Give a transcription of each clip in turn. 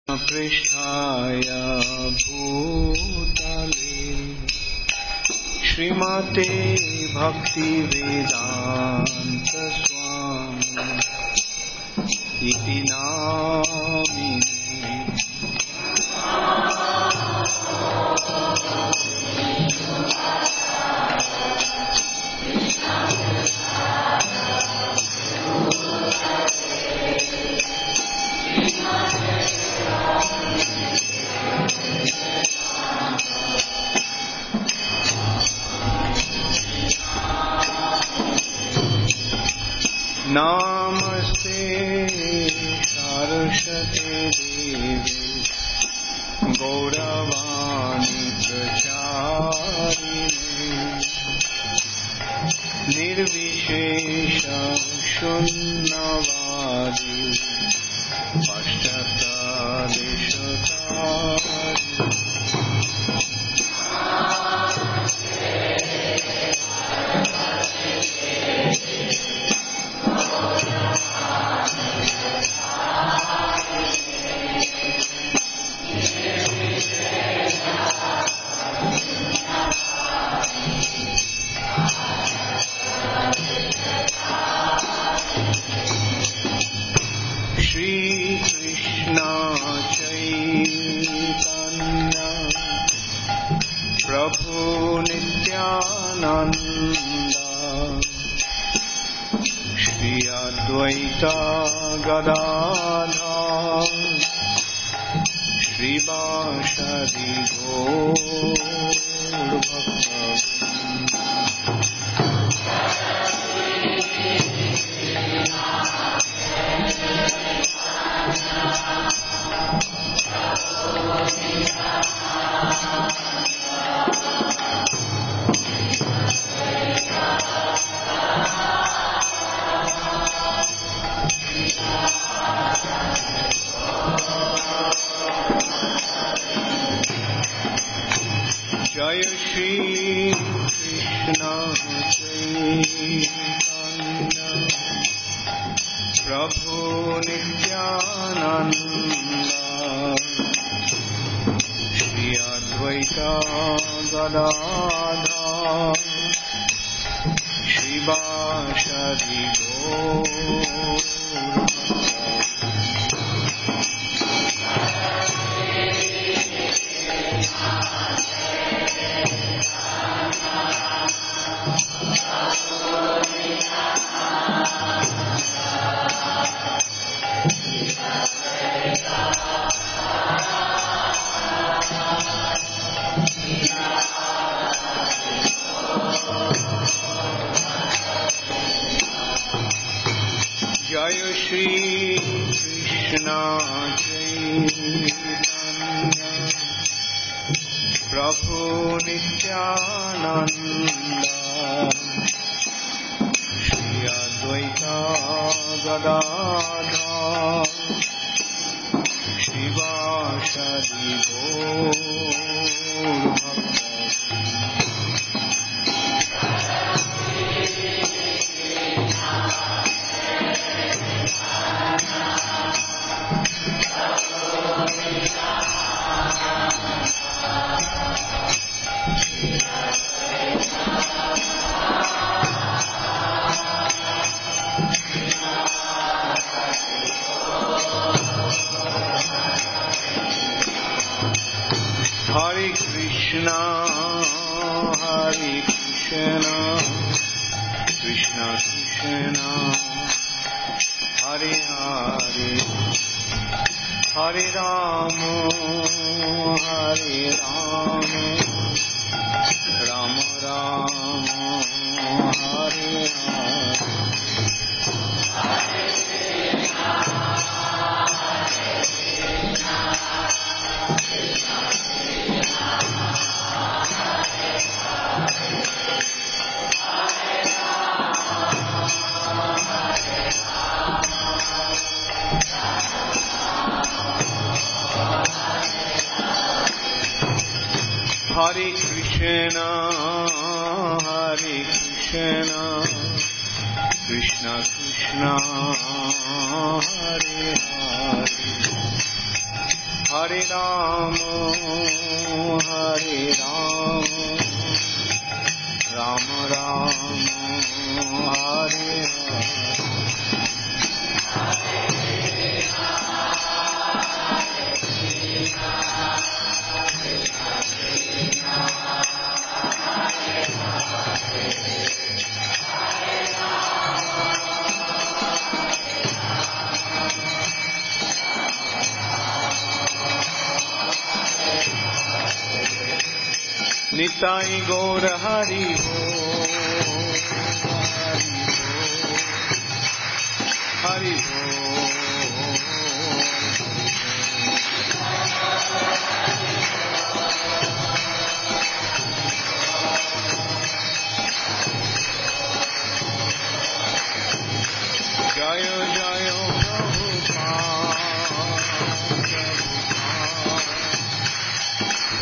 पृष्ठाय भूतले श्रीमते भक्तिवेदांत स्वामी इति नामिने। नमस्ते सरस्वते देवे गौरवाणी प्रचारिणे निर्विशेष शून्यवादी पश्चात्देशतारिणे। Shri Krishna Chaitanya Prabhu Nityananda Shri Advaita Gadadhar Shri Vasari Gaur Bhakta Jaya Shri Krishna Chaitanya Prabhu Nityananda Shri Advaita Gadadhar Shri Vasari Gaur Jaya Shri Krishna Chaitanya Prabhu Nityananda Shri Advaita Gadadhar Shri Vasari Gaur Bhakta Hare Krishna, Hare Krishna, Krishna Krishna, Hare Hare, Hare Rama, Hare Rama, Rama Rama, Hare Hare. Hare Krishna, Hare Krishna, Krishna Krishna, Hare Hare, Hare Rama, Hare Rama, Rama Rama, Hare Hare. Nitai Gaur Hari Ho, Hari Ho, Jaya Jaya Prabhupada,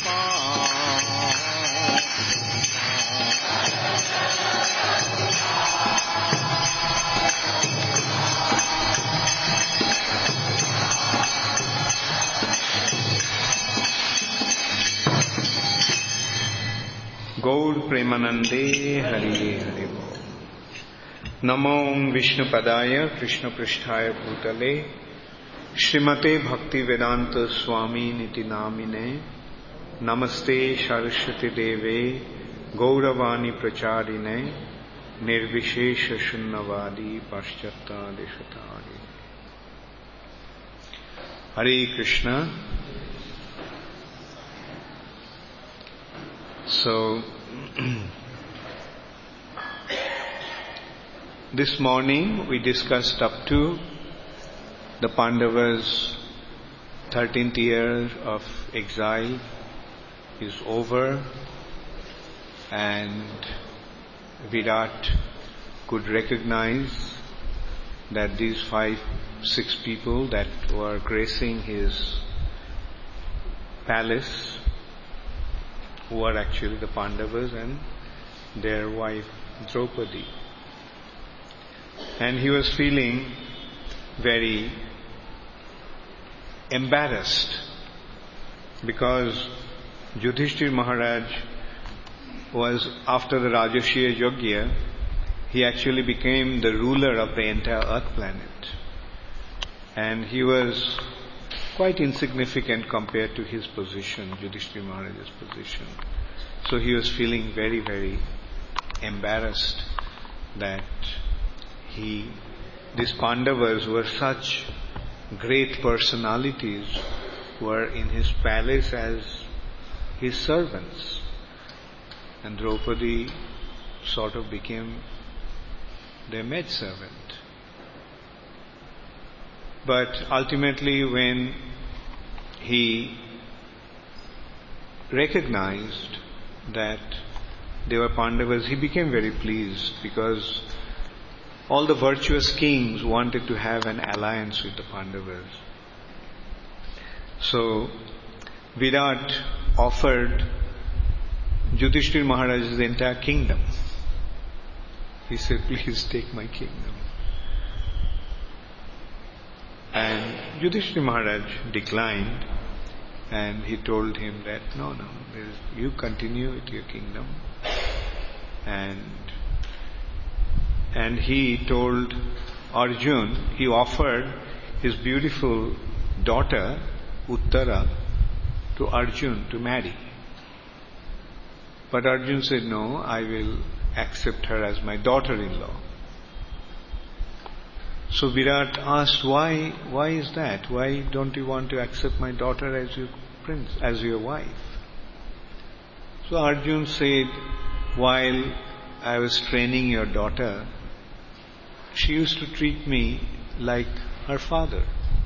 Gaur Premanande Hari Hari Bo. Namo Vishnu Padaya Krishna Pristhaya Bhutale Srimate Bhakti Vedanta Swami Niti Namine Namaste Saraswati Deve Gauravani Pracharine Nirvishesha Shunnavadi Paschata Deshatari. Hare Krishna. So, this morning we discussed up to the Pandavas' 13th year of exile is over, and Virat could recognize that these 5-6 people that were gracing his palace were actually the Pandavas and their wife Draupadi. And he was feeling very embarrassed because Yudhishthir Maharaj was, after the Rajasuya Yajna, he actually became the ruler of the entire earth planet. And he was quite insignificant compared to his position, Yudhishthir Maharaj's position. So he was feeling very, very embarrassed that these Pandavas were such great personalities, were in his palace as his servants. And Draupadi sort of became their maidservant. But ultimately, when he recognized that they were Pandavas, he became very pleased, because all the virtuous kings wanted to have an alliance with the Pandavas. So Virat offered Yudhishthir Maharaj's entire kingdom. He said, please take my kingdom. And Yudhishthir Maharaj declined, and he told him that, no, you continue with your kingdom. And he told Arjun, he offered his beautiful daughter, Uttara, to Arjun to marry. But Arjun said, no, I will accept her as my daughter-in-law. So Virat asked, why is that? Why don't you want to accept my daughter as your prince, as your wife? So Arjun said, while I was training your daughter, she used to treat me like her father.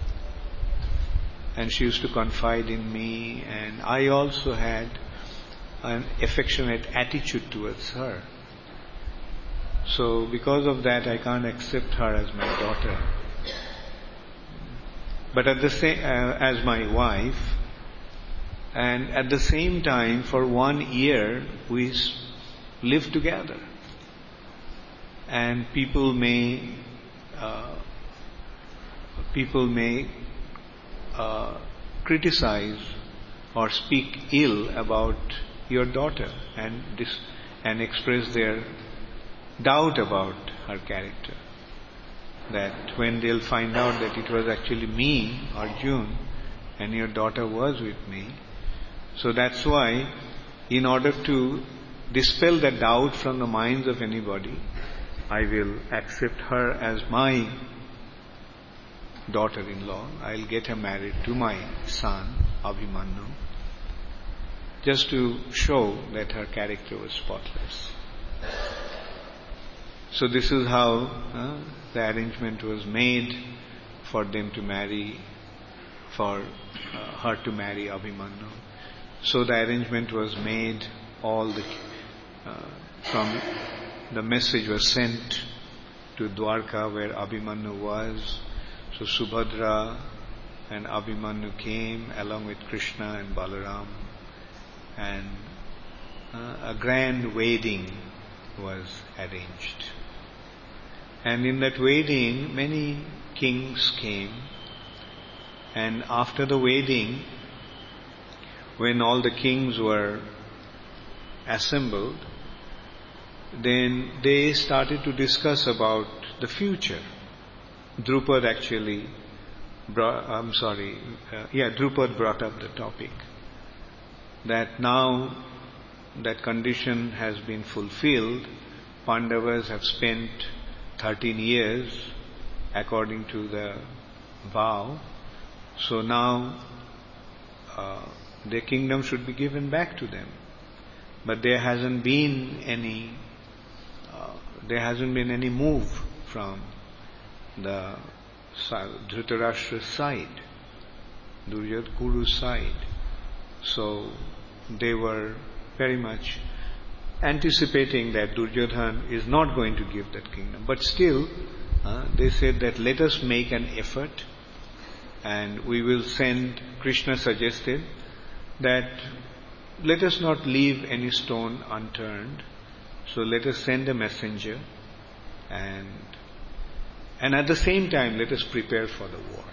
And she used to confide in me, and I also had an affectionate attitude towards her. So because of that, I can't accept her as my daughter. But at the same, as my wife, and at the same time, for 1 year, we live together. And people may criticize or speak ill about your daughter and express their doubt about her character. That when they'll find out that it was actually me, Arjun, and your daughter was with me. So that's why, in order to dispel the doubt from the minds of anybody, I will accept her as my daughter-in-law. I'll get her married to my son, Abhimanyu, just to show that her character was spotless. So this is how the arrangement was made for them to marry, for her to marry Abhimanyu. So the arrangement was made, from the message was sent to Dwarka where Abhimanyu was. So Subhadra and Abhimanyu came along with Krishna and Balaram, and a grand wedding was arranged. And in that wedding, many kings came. And after the wedding, when all the kings were assembled, then they started to discuss about the future. Drupad Drupad brought up the topic that now that condition has been fulfilled, Pandavas have spent 13 years according to the vow. So now their kingdom should be given back to them. But there hasn't been any move from the Dhritarashtra's side, Kuru's side. So they were very much anticipating that Duryodhana is not going to give that kingdom. But still, they said that let us make an effort, and we will send. Krishna suggested that let us not leave any stone unturned. So let us send a messenger, and at the same time let us prepare for the war.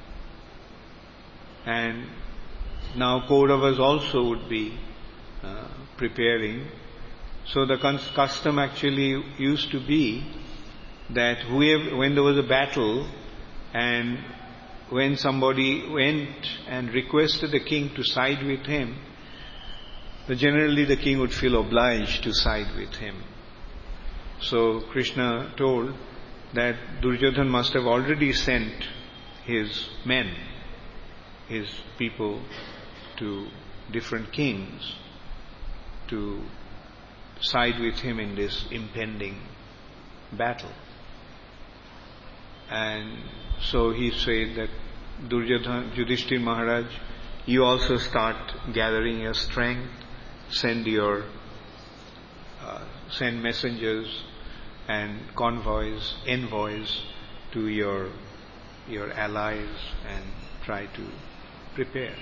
And now Kauravas also would be preparing. So the custom actually used to be that when there was a battle and when somebody went and requested the king to side with him, generally the king would feel obliged to side with him. So Krishna told that Duryodhana must have already sent his men, his people, to different kings to side with him in this impending battle. And so he said that Yudhishthira Maharaj, you also start gathering your strength, send messengers and envoys to your allies and try to prepare.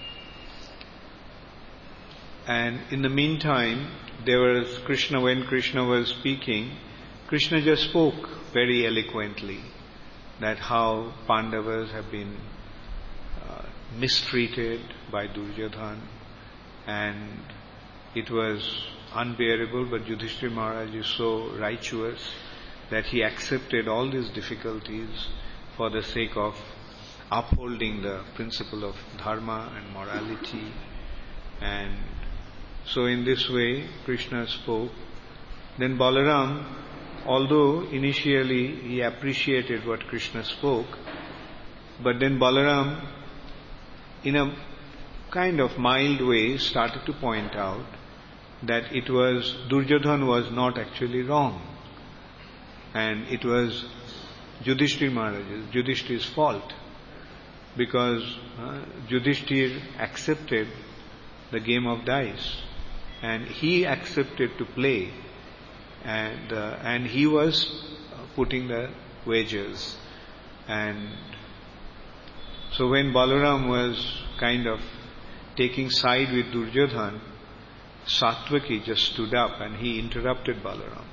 And in the meantime, when Krishna was speaking, Krishna just spoke very eloquently that how Pandavas have been mistreated by Duryodhana, and it was unbearable, but Yudhishthira Maharaj is so righteous that he accepted all these difficulties for the sake of upholding the principle of dharma and morality. And so in this way Krishna spoke. Then Balaram, although initially he appreciated what Krishna spoke, but then Balaram in a kind of mild way started to point out that Duryodhana was not actually wrong, and it was Yudhishthira's fault, because Yudhishthira accepted the game of dice and he accepted to play, and he was putting the wagers. And so when Balaram was kind of taking side with Duryodhana, Satvaki just stood up and he interrupted Balaram.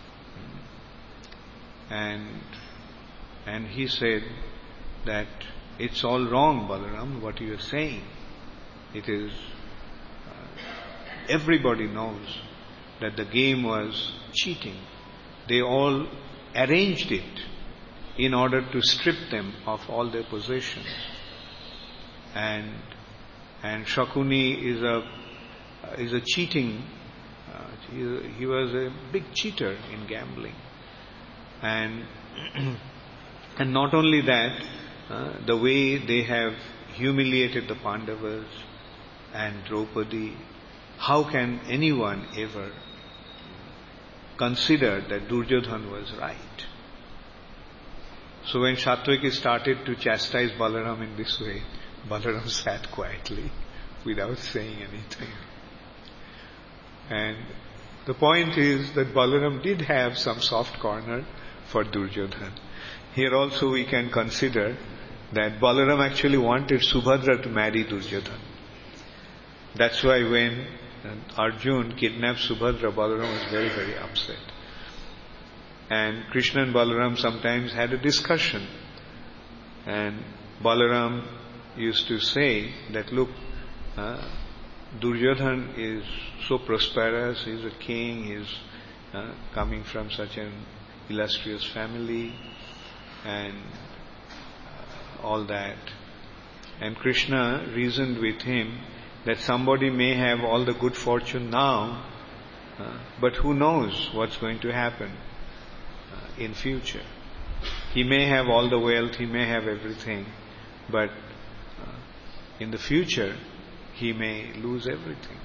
And he said that it's all wrong, Balaram, what you are saying. It is, everybody knows that the game was cheating. They all arranged it in order to strip them of all their possessions. And Shakuni is a cheating. He was a big cheater in gambling, and and not only that, the way they have humiliated the Pandavas and Draupadi. How can anyone ever consider that Duryodhana was right? So when Satyaki started to chastise Balaram in this way, Balaram sat quietly without saying anything. And the point is that Balaram did have some soft corner for Duryodhana. Here also we can consider that Balaram actually wanted Subhadra to marry Duryodhana. That's why when Arjun kidnapped Subhadra, Balaram was very, very upset. And Krishna and Balaram sometimes had a discussion. And Balaram used to say that, look, Duryodhana is so prosperous, he's a king, he's coming from such an illustrious family, and all that. And Krishna reasoned with him that somebody may have all the good fortune now, but who knows what's going to happen in future. He may have all the wealth, he may have everything, but in the future he may lose everything.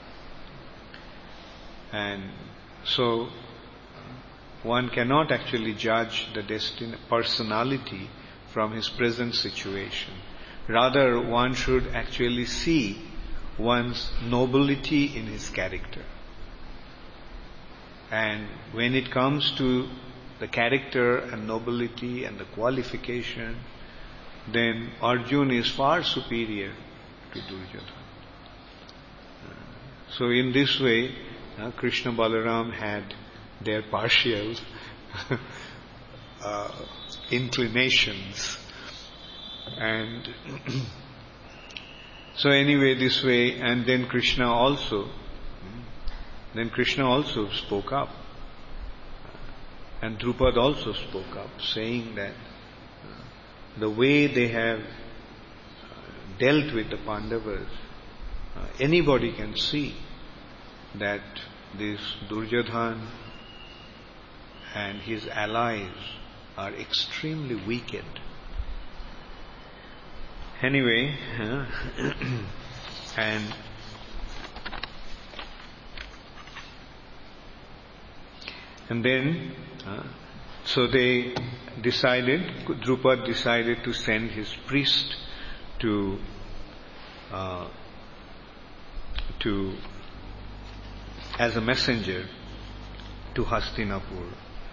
And so one cannot actually judge the personality from his present situation. Rather, one should actually see one's nobility in his character. And when it comes to the character and nobility and the qualification, then Arjun is far superior to Duryodhana. So in this way, Krishna Balaram had their partial inclinations. And so anyway, this way, and then Krishna also spoke up. And Drupad also spoke up, saying that the way they have dealt with the Pandavas, anybody can see that this Duryodhana and his allies are extremely wicked. Anyway, and then, so they decided, Drupad decided to send his priest to as a messenger to Hastinapur,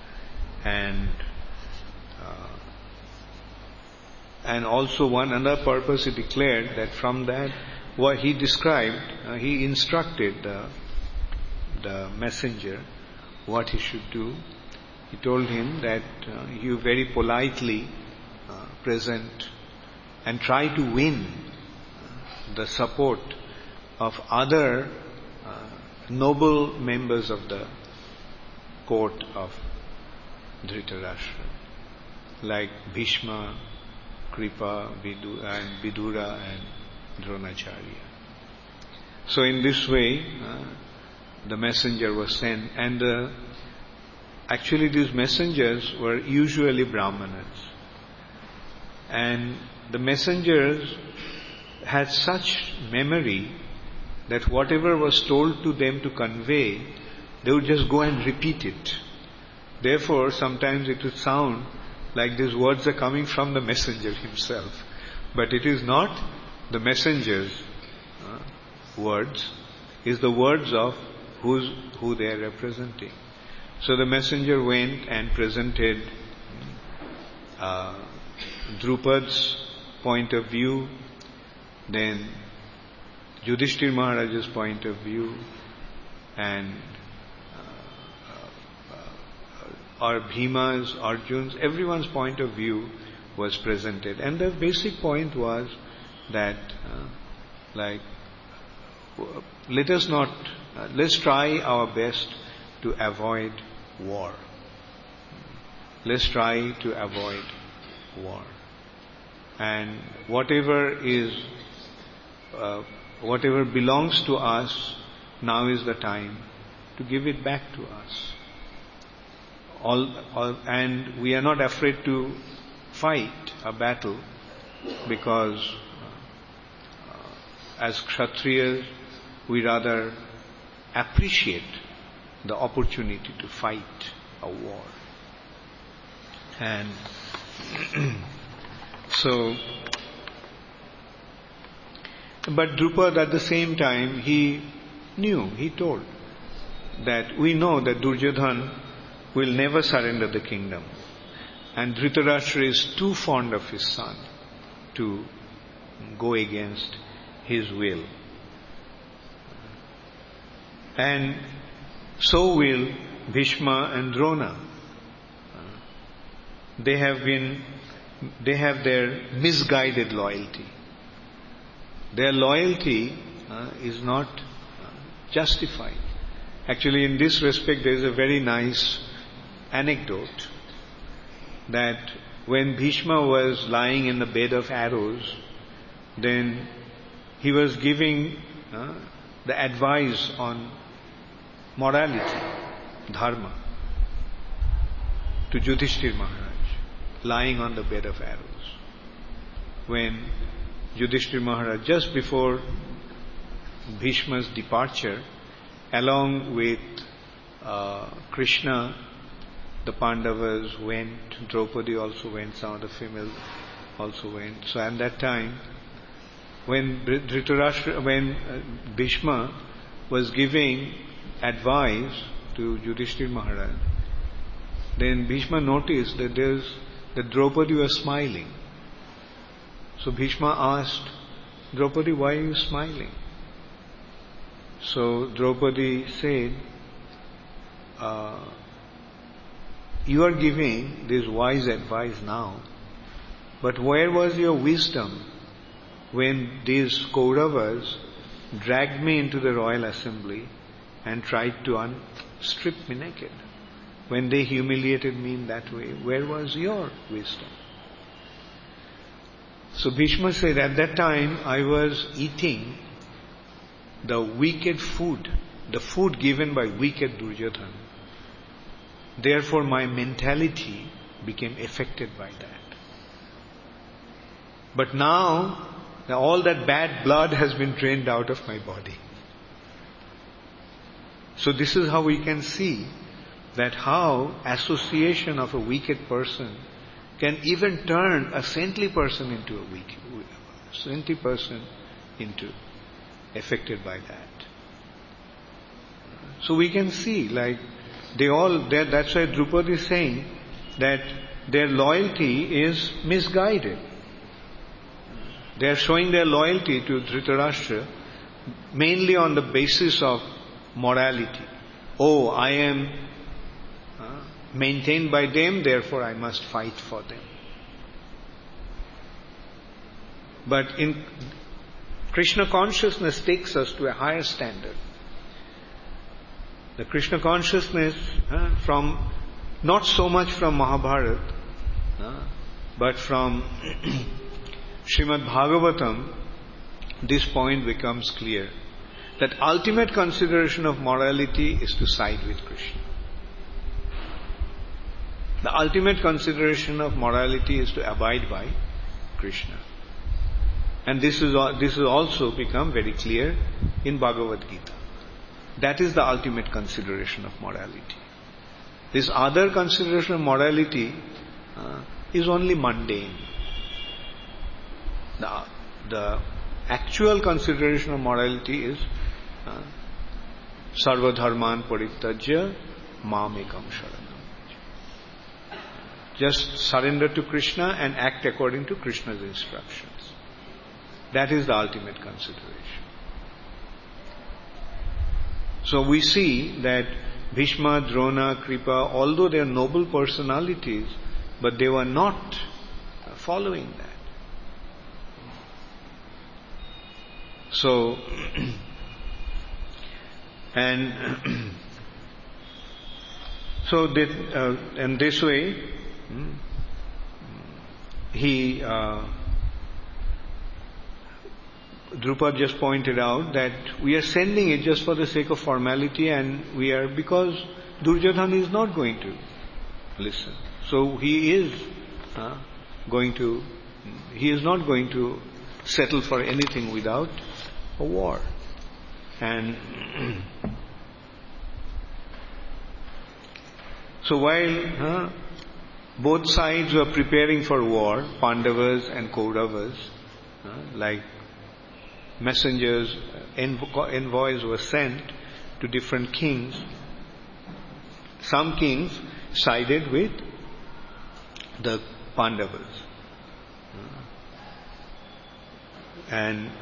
and also one other purpose he declared that from that what he described, he instructed the messenger what he should do. He told him that you very politely present and try to win the support of other noble members of the court of Dhritarashtra, like Bhishma, Kripa, Vidura and Dronacharya. So in this way, the messenger was sent, and actually these messengers were usually Brahmanas. And the messengers had such memory that whatever was told to them to convey, they would just go and repeat it. Therefore, sometimes it would sound like these words are coming from the messenger himself. But it is not the messenger's words, it is the words of who they are representing. So the messenger went and presented Drupad's point of view, then Yudhishthir Maharaj's point of view, and or Bhima's, Arjun's, everyone's point of view was presented. And the basic point was that, let us not, let's try our best to avoid war. Let's try to avoid war. And whatever belongs to us, now is the time to give it back to us. And we are not afraid to fight a battle, because as Kshatriyas, we rather appreciate the opportunity to fight a war. And but Drupad at the same time, he told that we know that Duryodhana will never surrender the kingdom. And Dhritarashtra is too fond of his son to go against his will. And so will Bhishma and Drona. They have their misguided loyalty. Their loyalty is not justified. Actually, in this respect, there is a very nice anecdote that when Bhishma was lying in the bed of arrows, then he was giving the advice on morality, dharma, to Yudhishthir Maharaj, lying on the bed of arrows. When Yudhishthir Maharaj, just before Bhishma's departure, along with Krishna, the Pandavas went, Draupadi also went, some of the females also went. So at that time, when Bhishma was giving advice to Yudhishthir Maharaj, then Bhishma noticed that Draupadi was smiling. So Bhishma asked, Draupadi, why are you smiling? So Draupadi said, you are giving this wise advice now, but where was your wisdom when these Kauravas dragged me into the royal assembly and tried to strip me naked? When they humiliated me in that way, where was your wisdom? So Bhishma said, at that time I was eating the wicked food, the food given by wicked Duryodhana. Therefore my mentality became affected by that. But now all that bad blood has been drained out of my body. So this is how we can see that how association of a wicked person can even turn a saintly person into affected by that. So we can see, that's why Drupadi is saying that their loyalty is misguided. They are showing their loyalty to Dhritarashtra mainly on the basis of morality. Oh, I am maintained by them, therefore I must fight for them. But in Krishna consciousness takes us to a higher standard. The Krishna consciousness from not so much from Mahabharata, but from Srimad Bhagavatam, this point becomes clear, that ultimate consideration of morality is to side with Krishna. The ultimate consideration of morality is to abide by Krishna. And this is also become very clear in Bhagavad Gita. That is the ultimate consideration of morality. This other consideration of morality is only mundane. The actual consideration of morality is Sarva Dharman Parityajya Mamekam Sharanam. Just surrender to Krishna and act according to Krishna's instructions. That is the ultimate consideration. So we see that Bhishma, Drona, Kripa, although they are noble personalities, but they were not following that. So, and so that, and this way, he Drupad just pointed out that we are sending it just for the sake of formality, and we are, because Duryodhana is not going to listen. So he is not going to settle for anything without a war. And so while both sides were preparing for war, Pandavas and Kauravas, like messengers, envoys were sent to different kings. Some kings sided with the Pandavas. And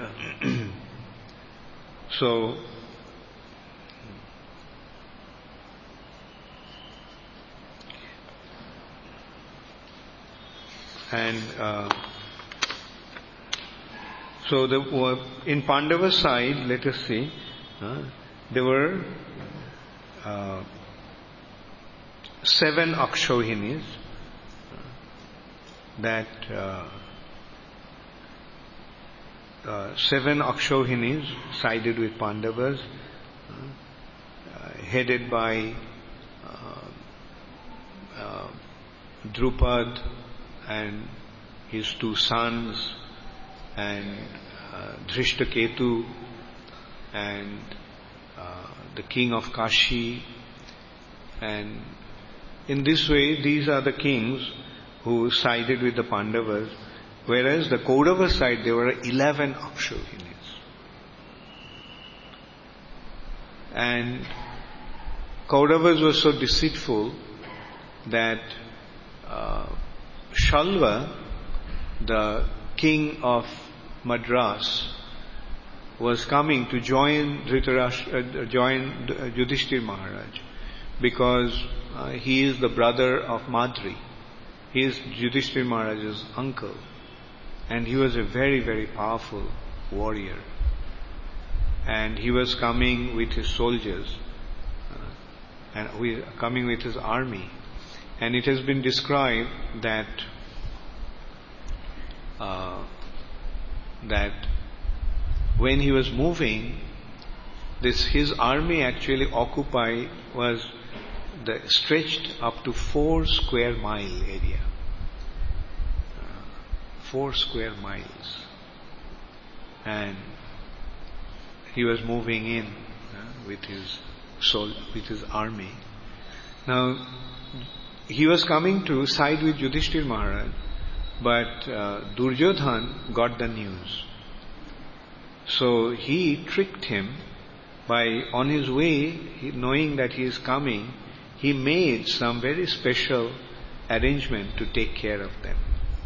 so in Pandava's side, let us see, there were 7 Akshohinis that 7 Akshohinis sided with Pandavas, headed by Drupad and his 2 sons, and Dhrishtaketu, and the king of Kashi. And in this way, these are the kings who sided with the Pandavas, whereas the Kaurava side, there were 11 Akshohinis. And Kauravas were so deceitful that Shalva, the king of Madras, was coming to join Yudhishthir Maharaj, because he is the brother of Madri. He is Yudhishthir Maharaj's uncle, and he was a very, very powerful warrior. And he was coming with his soldiers, and coming with his army. And it has been described that when he was moving, his army actually was stretched up to 4 square mile area. 4 square miles. And he was moving in with his army. Now, he was coming to side with Yudhishthir Maharaj, but Duryodhan got the news. So he tricked him by, on his way, knowing that he is coming, he made some very special arrangement to take care of them.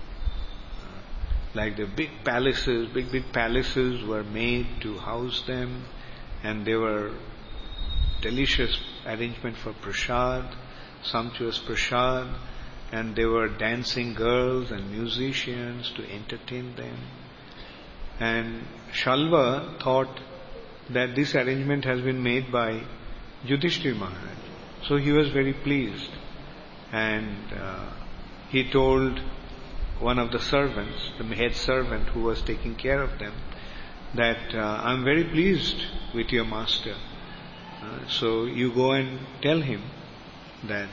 Like the big palaces were made to house them, and there were delicious arrangement for prasad, sumptuous prasad, and there were dancing girls and musicians to entertain them. And Shalva thought that this arrangement has been made by Yudhishthir Maharaj. So he was very pleased, and he told one of the servants, the head servant who was taking care of them, that I'm very pleased with your master. So you go and tell him that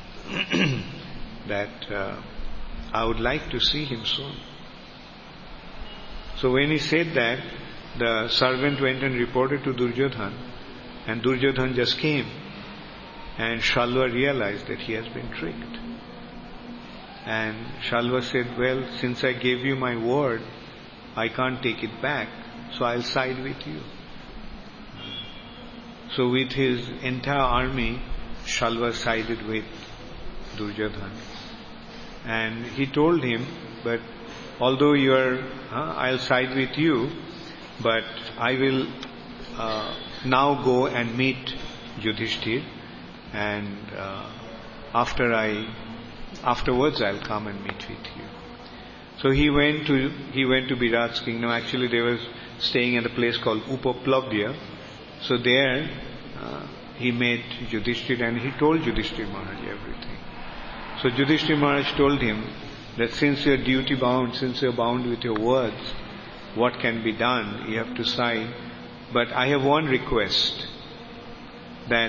I would like to see him soon. So when he said that, the servant went and reported to Duryodhan, and Duryodhan just came, and Shalva realized that he has been tricked. And Shalva said, well, since I gave you my word, I can't take it back, so I'll side with you. So with his entire army, Shalva sided with Duryodhan. And he told him, but although I'll side with you, but I will now go and meet Yudhishthir, and afterwards I'll come and meet with you. So he went to Virat's kingdom. Actually, they were staying at a place called Upaplavya. So there, he met Yudhishthira and he told Yudhishthira Maharaj everything. So Yudhishthira Maharaj told him that since you're duty bound, since you're bound with your words, what can be done? You have to side. But I have one request, that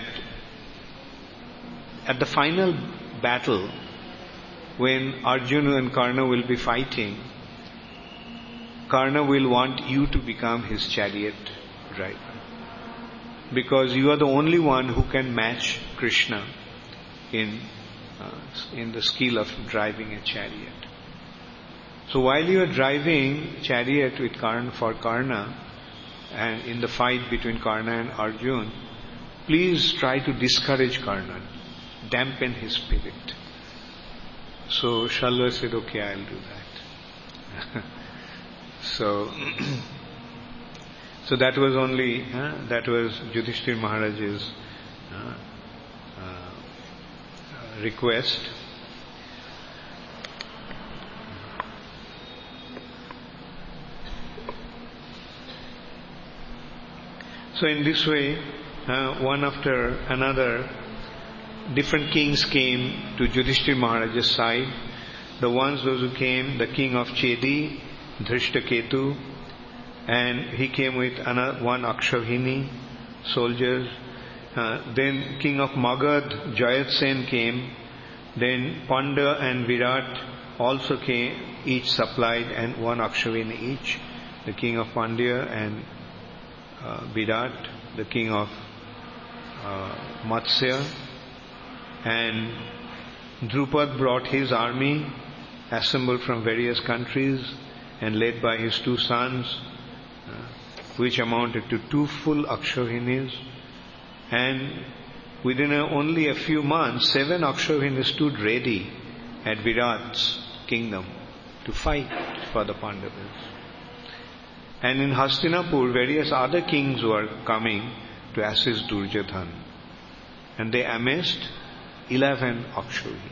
at the final battle, when Arjuna and Karna will be fighting, Karna will want you to become his chariot driver. Because you are the only one who can match Krishna in the skill of driving a chariot. So while you are driving chariot with Karna, and in the fight between Karna and Arjuna, please try to discourage Karna, dampen his spirit. So Shalva said, okay, I'll do that. So that was Yudhishthira Maharaj's request. So in this way, one after another, different kings came to Yudhishthira Maharaj's side. Those who came, the king of Chedi, Dhrishtaketu, and he came with one Akshavhini soldiers. Then king of Magad, Jayatsen came. Then Panda and Virat also came, each supplied, and one Akshavhini each. The king of Pandya and Virat, the king of Matsya. And Drupad brought his army, assembled from various countries and led by his two sons, which amounted to 2 full Akshavhinis. And within only a few months, 7 Akshavhinis stood ready at Virat's kingdom to fight for the Pandavas. And in Hastinapur, various other kings were coming to assist Duryodhana. And they amassed 11 Akshavhinis.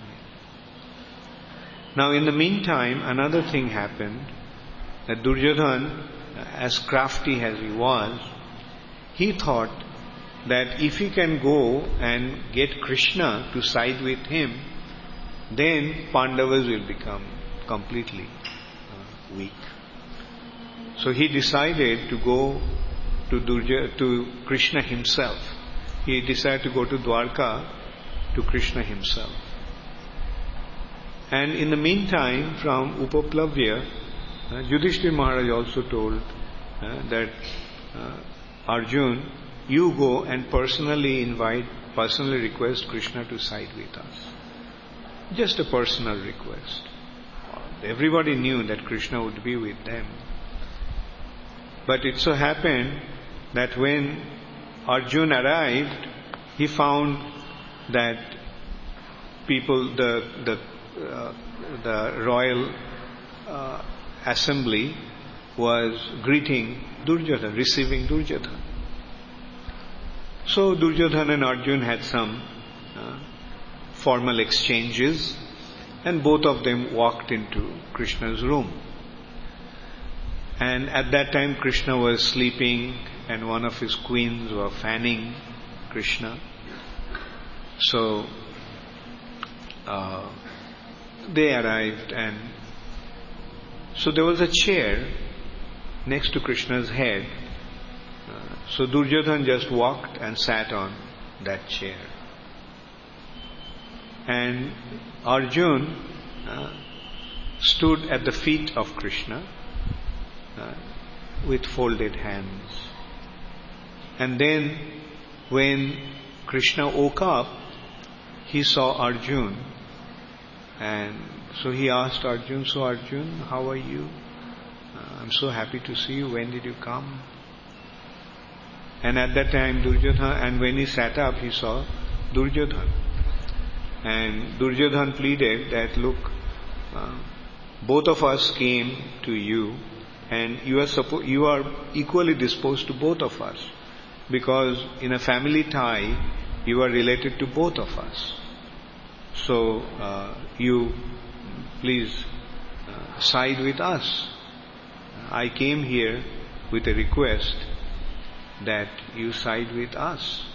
Now in the meantime, another thing happened, that Duryodhana, as crafty as he was, he thought that if he can go and get Krishna to side with him, then Pandavas will become completely weak. So he decided to go to Krishna himself. He decided to go to Dwarka to Krishna himself. And in the meantime, from Upaplavya, Yudhishthira Maharaj also told that Arjun, you go and personally request Krishna to side with us. Just a personal request. Everybody knew that Krishna would be with them. But it so happened that when Arjun arrived, he found that people, the royal assembly was greeting Duryodhana, receiving Duryodhana. So Duryodhana and Arjun had some formal exchanges, and both of them walked into Krishna's room. And at that time Krishna was sleeping and one of his queens were fanning Krishna. So they arrived, and so there was a chair next to Krishna's head. So Duryodhana just walked and sat on that chair. And Arjun stood at the feet of Krishna with folded hands. And then when Krishna woke up, he saw Arjun, and so he asked Arjun, so Arjun, how are you? I'm so happy to see you. When did you come? And at that time Duryodhana, and when he sat up, he saw Duryodhana. And Duryodhana pleaded that, look, both of us came to you, and you are equally disposed to both of us, because in a family tie you are related to both of us. So you please side with us. I came here with a request that you side with us.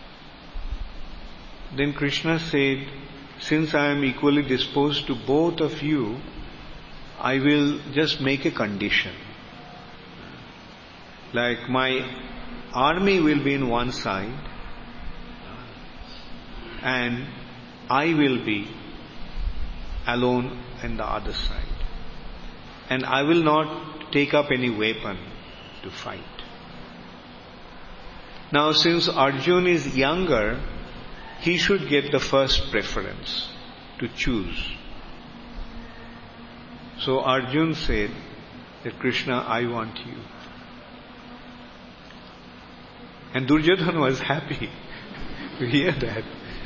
Then Krishna said, since I am equally disposed to both of you, I will just make a condition. Like my army will be in one side and I will be alone in the other side. And I will not take up any weapon to fight. Now since Arjuna is younger, he should get the first preference to choose. So Arjuna said that Krishna, I want you. And Duryodhana was happy to hear that.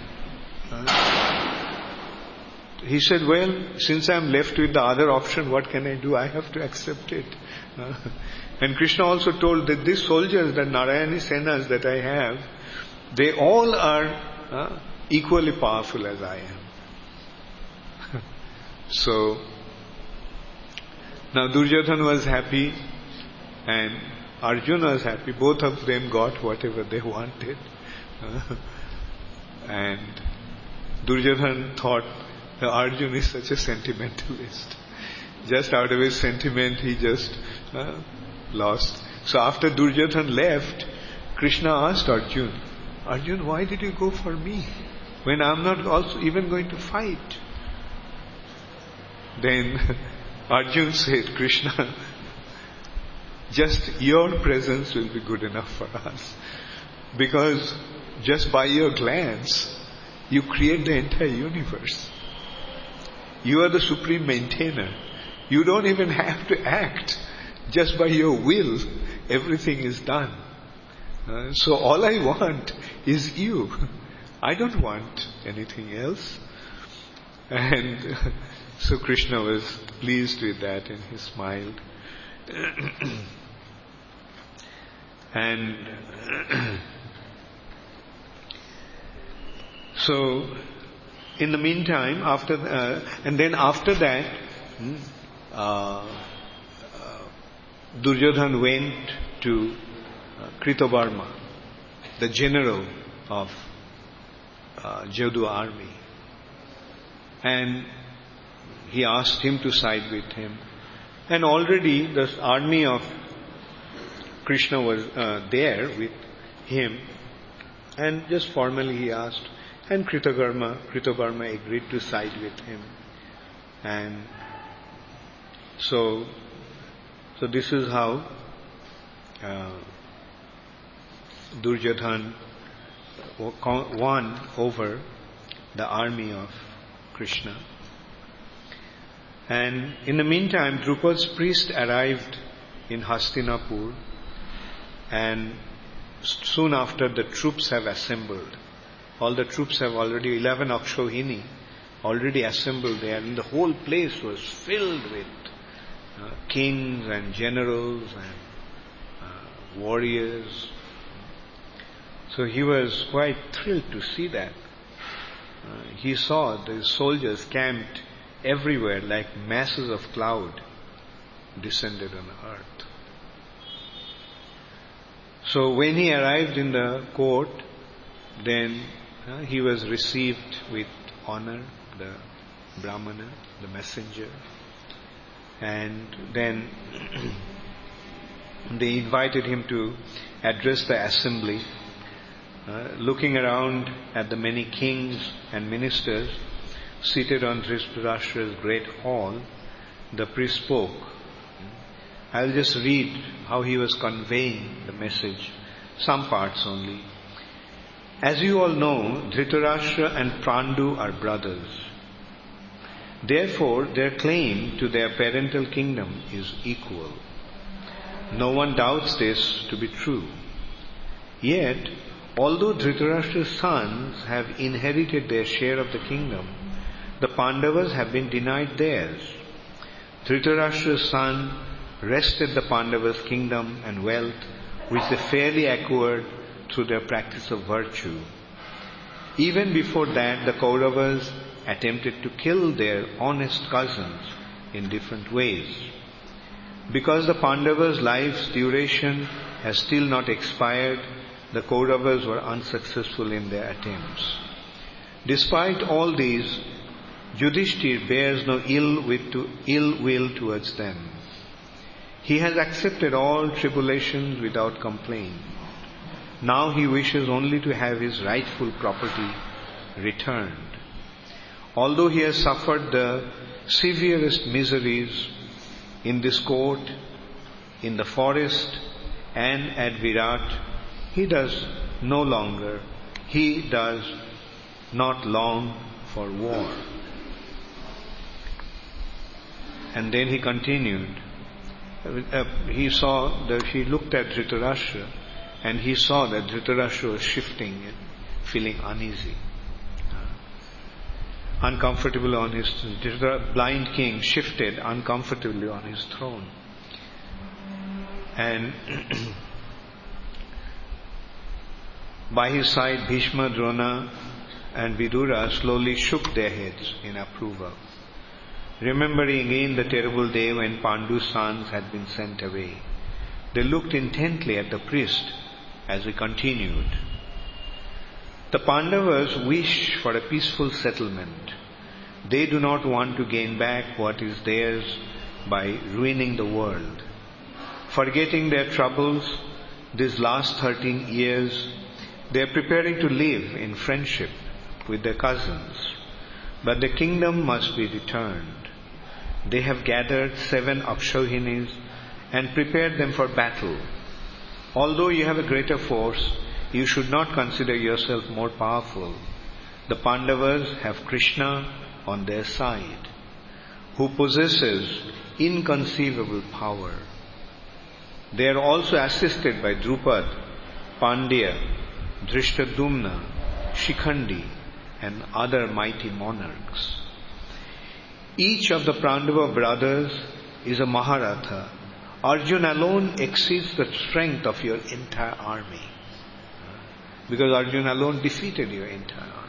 He said, well, since I am left with the other option, what can I do? I have to accept it. And Krishna also told that these soldiers, the Narayani Senas that I have, they all are equally powerful as I am. So, now Duryodhana was happy and Arjuna was happy. Both of them got whatever they wanted. And Duryodhana thought that Arjuna is such a sentimentalist. Just out of his sentiment, he just lost. So after Duryodhana left, Krishna asked Arjuna, Arjuna, why did you go for me when I'm not also even going to fight? Then Arjuna said, Krishna, just your presence will be good enough for us. Because just by your glance, you create the entire universe. You are the supreme maintainer. You don't even have to act. Just by your will, everything is done. So all I want is you. I don't want anything else. And so Krishna was pleased with that and he smiled. And so in the meantime, after that, Duryodhana went to Kritavarma, the general of Jadu army, and he asked him to side with him. And already the army of Krishna was there with him, and just formally he asked, and Kritavarma agreed to side with him. And so this is how Duryodhana won over the army of Krishna. And in the meantime, Drupad's priest arrived in Hastinapur, and soon after the troops have assembled. All the troops have already, 11 Akshohini, already assembled there, and the whole place was filled with kings and generals and warriors. So he was quite thrilled to see that. He saw the soldiers camped everywhere like masses of cloud descended on the earth. So when he arrived in the court, then he was received with honor, the Brahmana, the messenger. And then they invited him to address the assembly. Looking around at the many kings and ministers seated on Dhritarashtra's great hall, the priest spoke. I'll just read how he was conveying the message, some parts only. As you all know, Dhritarashtra and Pandu are brothers. Therefore, their claim to their parental kingdom is equal. No one doubts this to be true. Yet, although Dhritarashtra's sons have inherited their share of the kingdom, the Pandavas have been denied theirs. Dhritarashtra's son wrested the Pandavas' kingdom and wealth, which they fairly acquired through their practice of virtue. Even before that, the Kauravas attempted to kill their honest cousins in different ways. Because the Pandavas' life's duration has still not expired, the Kauravas were unsuccessful in their attempts. Despite all these, Yudhishthir bears no ill will towards them. He has accepted all tribulations without complaint. Now he wishes only to have his rightful property returned. Although he has suffered the severest miseries in this court, in the forest, and at Virat, he does not long for war. And then he continued. He looked at Dhritarashtra, and he saw that Dhritarashtra was shifting and feeling uneasy. Uncomfortable on his blind king shifted uncomfortably on his throne. And by his side, Bhishma, Drona and Vidura slowly shook their heads in approval, remembering again the terrible day when Pandu's sons had been sent away. They looked intently at the priest as he continued. The Pandavas wish for a peaceful settlement. They do not want to gain back what is theirs by ruining the world. Forgetting their troubles these last 13 years, they are preparing to live in friendship with their cousins. But the kingdom must be returned. They have gathered 7 Akshohinis and prepared them for battle. Although you have a greater force, you should not consider yourself more powerful. The Pandavas have Krishna on their side, who possesses inconceivable power. They are also assisted by Drupad, Pandya, Drishtadumna, Shikhandi, and other mighty monarchs. Each of the Pandava brothers is a Maharatha. Arjuna alone exceeds the strength of your entire army, because Arjuna alone defeated your entire army.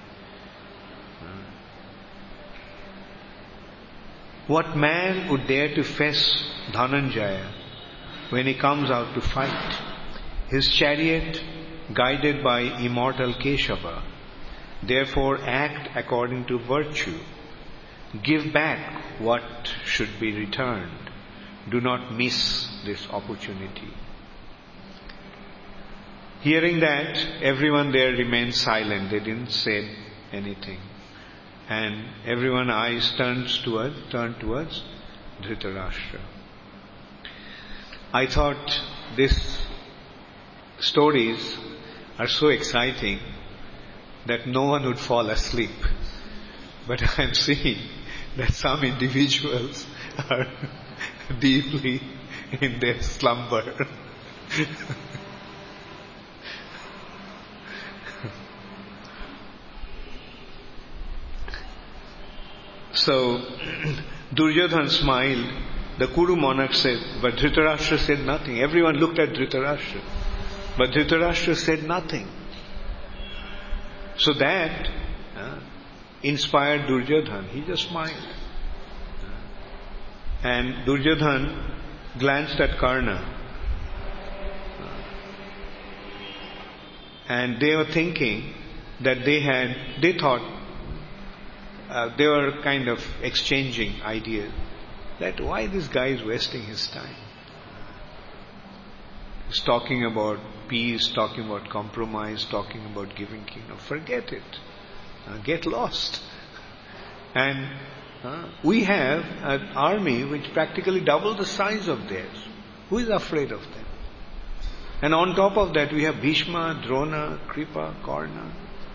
What man would dare to face Dhananjaya when he comes out to fight? His chariot guided by immortal Keshava. Therefore act according to virtue. Give back what should be returned. Do not miss this opportunity. Hearing that, everyone there remained silent. They didn't say anything. And everyone's eyes turned towards Dhritarashtra. I thought these stories are so exciting that no one would fall asleep. But I am seeing that some individuals are deeply in their slumber. So Duryodhana smiled. The Kuru monarch said, but Dhritarashtra said nothing. Everyone looked at Dhritarashtra, but Dhritarashtra said nothing. So that inspired Duryodhana. He just smiled. And Duryodhana glanced at Karna. And they were thinking that they thought they were kind of exchanging ideas that why this guy is wasting his time. He's talking about peace, talking about compromise, talking about giving kingdom. Forget it. Get lost. And we have an army which practically double the size of theirs. Who is afraid of them? And on top of that we have Bhishma, Drona, Kripa, Karna.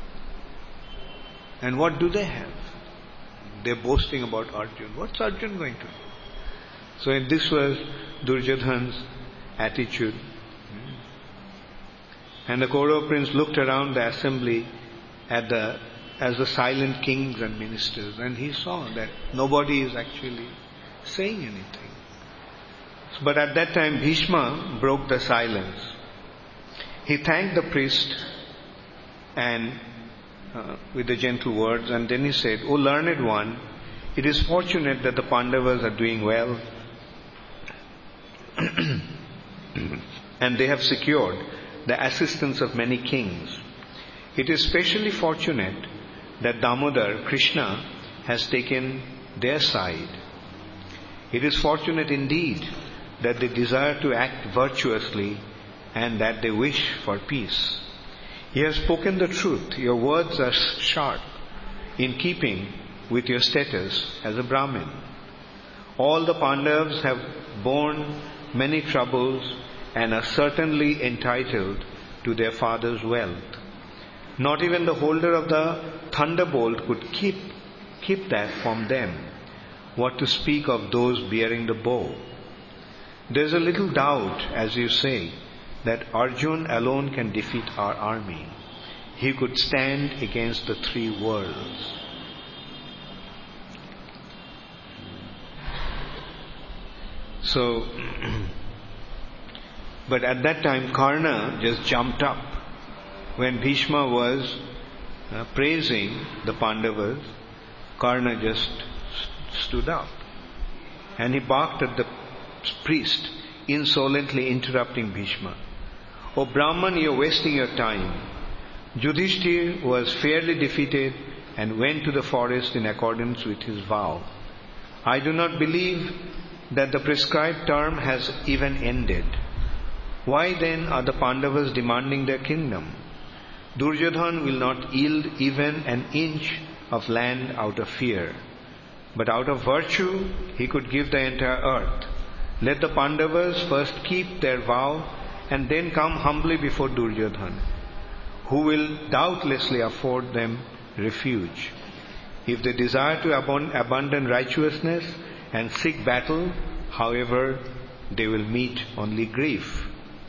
And what do they have? They're boasting about Arjuna. What's Arjuna going to do? So this was Duryodhana's attitude. And the Kaurava prince looked around the assembly as the silent kings and ministers, and he saw that nobody is actually saying anything. But at that time Bhishma broke the silence. He thanked the priest and with the gentle words, and then he said, "O learned one, It is fortunate that the Pandavas are doing well and they have secured the assistance of many kings. It is especially fortunate that Damodar, Krishna, has taken their side. It is fortunate indeed that they desire to act virtuously and that they wish for peace. He has spoken the truth. Your words are sharp, in keeping with your status as a Brahmin. All the Pandavas have borne many troubles and are certainly entitled to their father's wealth. Not even the holder of the thunderbolt could keep that from them. What to speak of those bearing the bow? There's a little doubt, as you say, that Arjun alone can defeat our army. He could stand against the three worlds. So, but at that time Karna just jumped up. When Bhishma was praising the Pandavas, Karna just stood up and he barked at the priest, insolently interrupting Bhishma. "O Brahman, you're wasting your time." Yudhishthir was fairly defeated and went to the forest in accordance with his vow. I do not believe that the prescribed term has even ended. Why then are the Pandavas demanding their kingdom? Duryodhan will not yield even an inch of land out of fear. But out of virtue, he could give the entire earth. Let the Pandavas first keep their vow and then come humbly before Duryodhan, who will doubtlessly afford them refuge. If they desire to abandon righteousness and seek battle, however, they will meet only grief.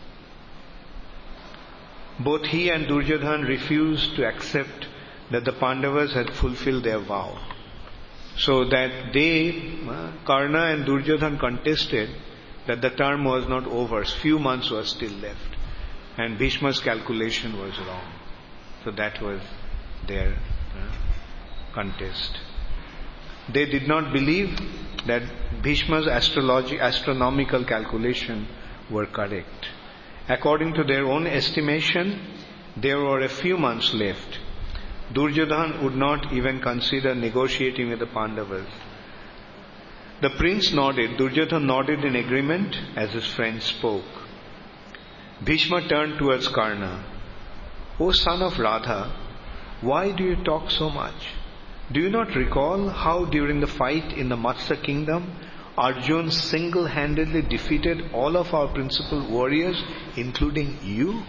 Both he and Duryodhan refused to accept that the Pandavas had fulfilled their vow. So that Karna and Duryodhan contested that the term was not over. Few months were still left. And Bhishma's calculation was wrong. So that was their contest. They did not believe that Bhishma's astronomical calculation were correct. According to their own estimation, there were a few months left. Duryodhan would not even consider negotiating with the Pandavas. The prince nodded. Duryodhan nodded in agreement as his friend spoke. Bhishma turned towards Karna. "O son of Radha, why do you talk so much? Do you not recall how during the fight in the Matsya kingdom, Arjun single-handedly defeated all of our principal warriors, including you?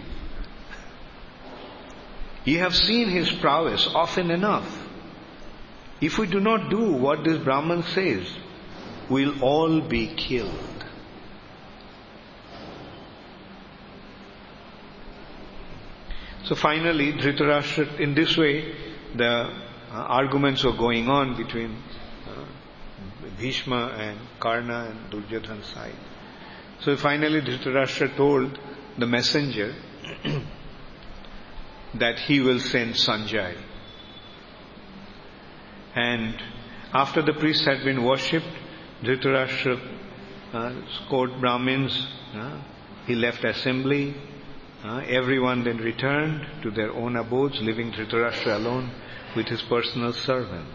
You have seen his prowess often enough. If we do not do what this Brahman says, we'll all be killed." So finally, Dhritarashtra, in this way, the arguments were going on between Bhishma and Karna and Duryodhan's side. So finally Dhritarashtra told the messenger that he will send Sanjay. And after the priests had been worshipped, Dhritarashtra court Brahmins, he left assembly. Everyone then returned to their own abodes, leaving Dhritarashtra alone with his personal servant.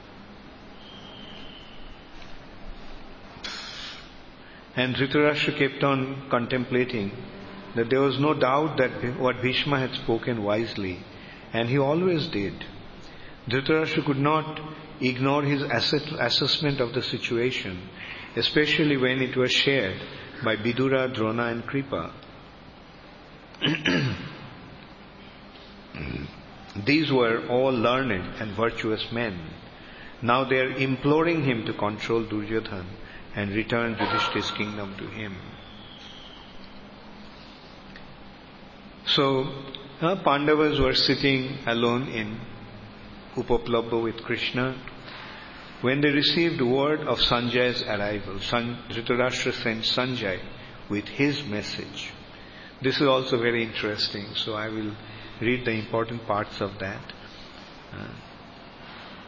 And Dhritarashtra kept on contemplating that there was no doubt that what Bhishma had spoken wisely, and he always did. Dhritarashtra could not ignore his assessment of the situation, especially when it was shared by Vidura, Drona and Kripa. These were all learned and virtuous men. Now they are imploring him to control Duryodhan and return Yudhishthir's kingdom to him. So, Pandavas were sitting alone in Upaplabha with Krishna. When they received word of Sanjay's arrival, Dhritarashtra sent Sanjay with his message. This is also very interesting, so I will read the important parts of that.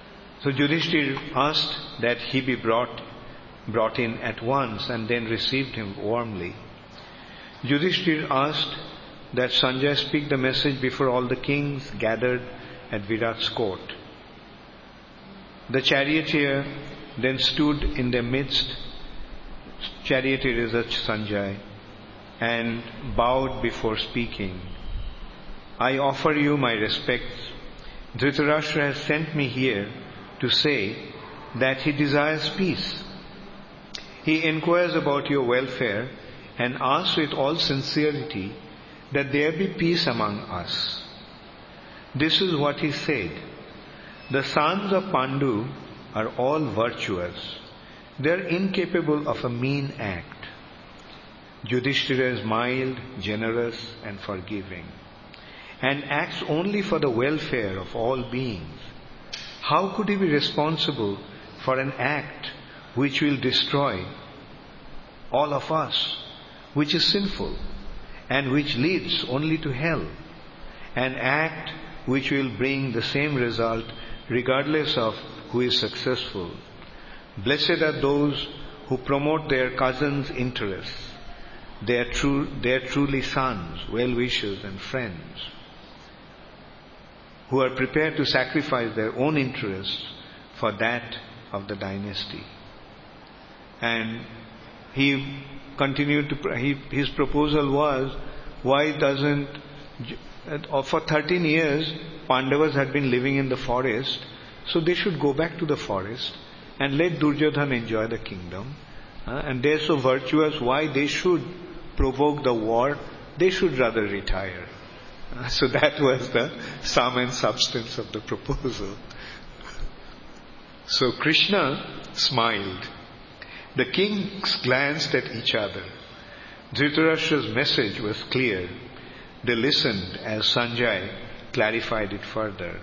So Yudhishthira asked that he be brought in at once, and then received him warmly. Yudhishthira asked that Sanjay speak the message before all the kings gathered at Virat's court. The charioteer then stood in their midst, charioteer is Sanjay, and bowed before speaking. I offer you my respects. Dhritarashtra has sent me here to say that he desires peace. He inquires about your welfare and asks with all sincerity that there be peace among us. This is what he said. The sons of Pandu are all virtuous. They are incapable of a mean act. Yudhishthira is mild, generous and forgiving, and acts only for the welfare of all beings. How could he be responsible for an act which will destroy all of us, which is sinful and which leads only to hell? An act which will bring the same result regardless of who is successful. Blessed are those who promote their cousins' interests. They are truly sons, well-wishers and friends, who are prepared to sacrifice their own interests for that of the dynasty. And he continued his proposal was, why doesn't, for 13 years Pandavas had been living in the forest, so they should go back to the forest and let Duryodhana enjoy the kingdom. And they're so virtuous, why they should provoke the war? They should rather retire. So that was the sum and substance of the proposal. So Krishna smiled. The kings glanced at each other. Dhritarashtra's message was clear. They listened as Sanjay clarified it further.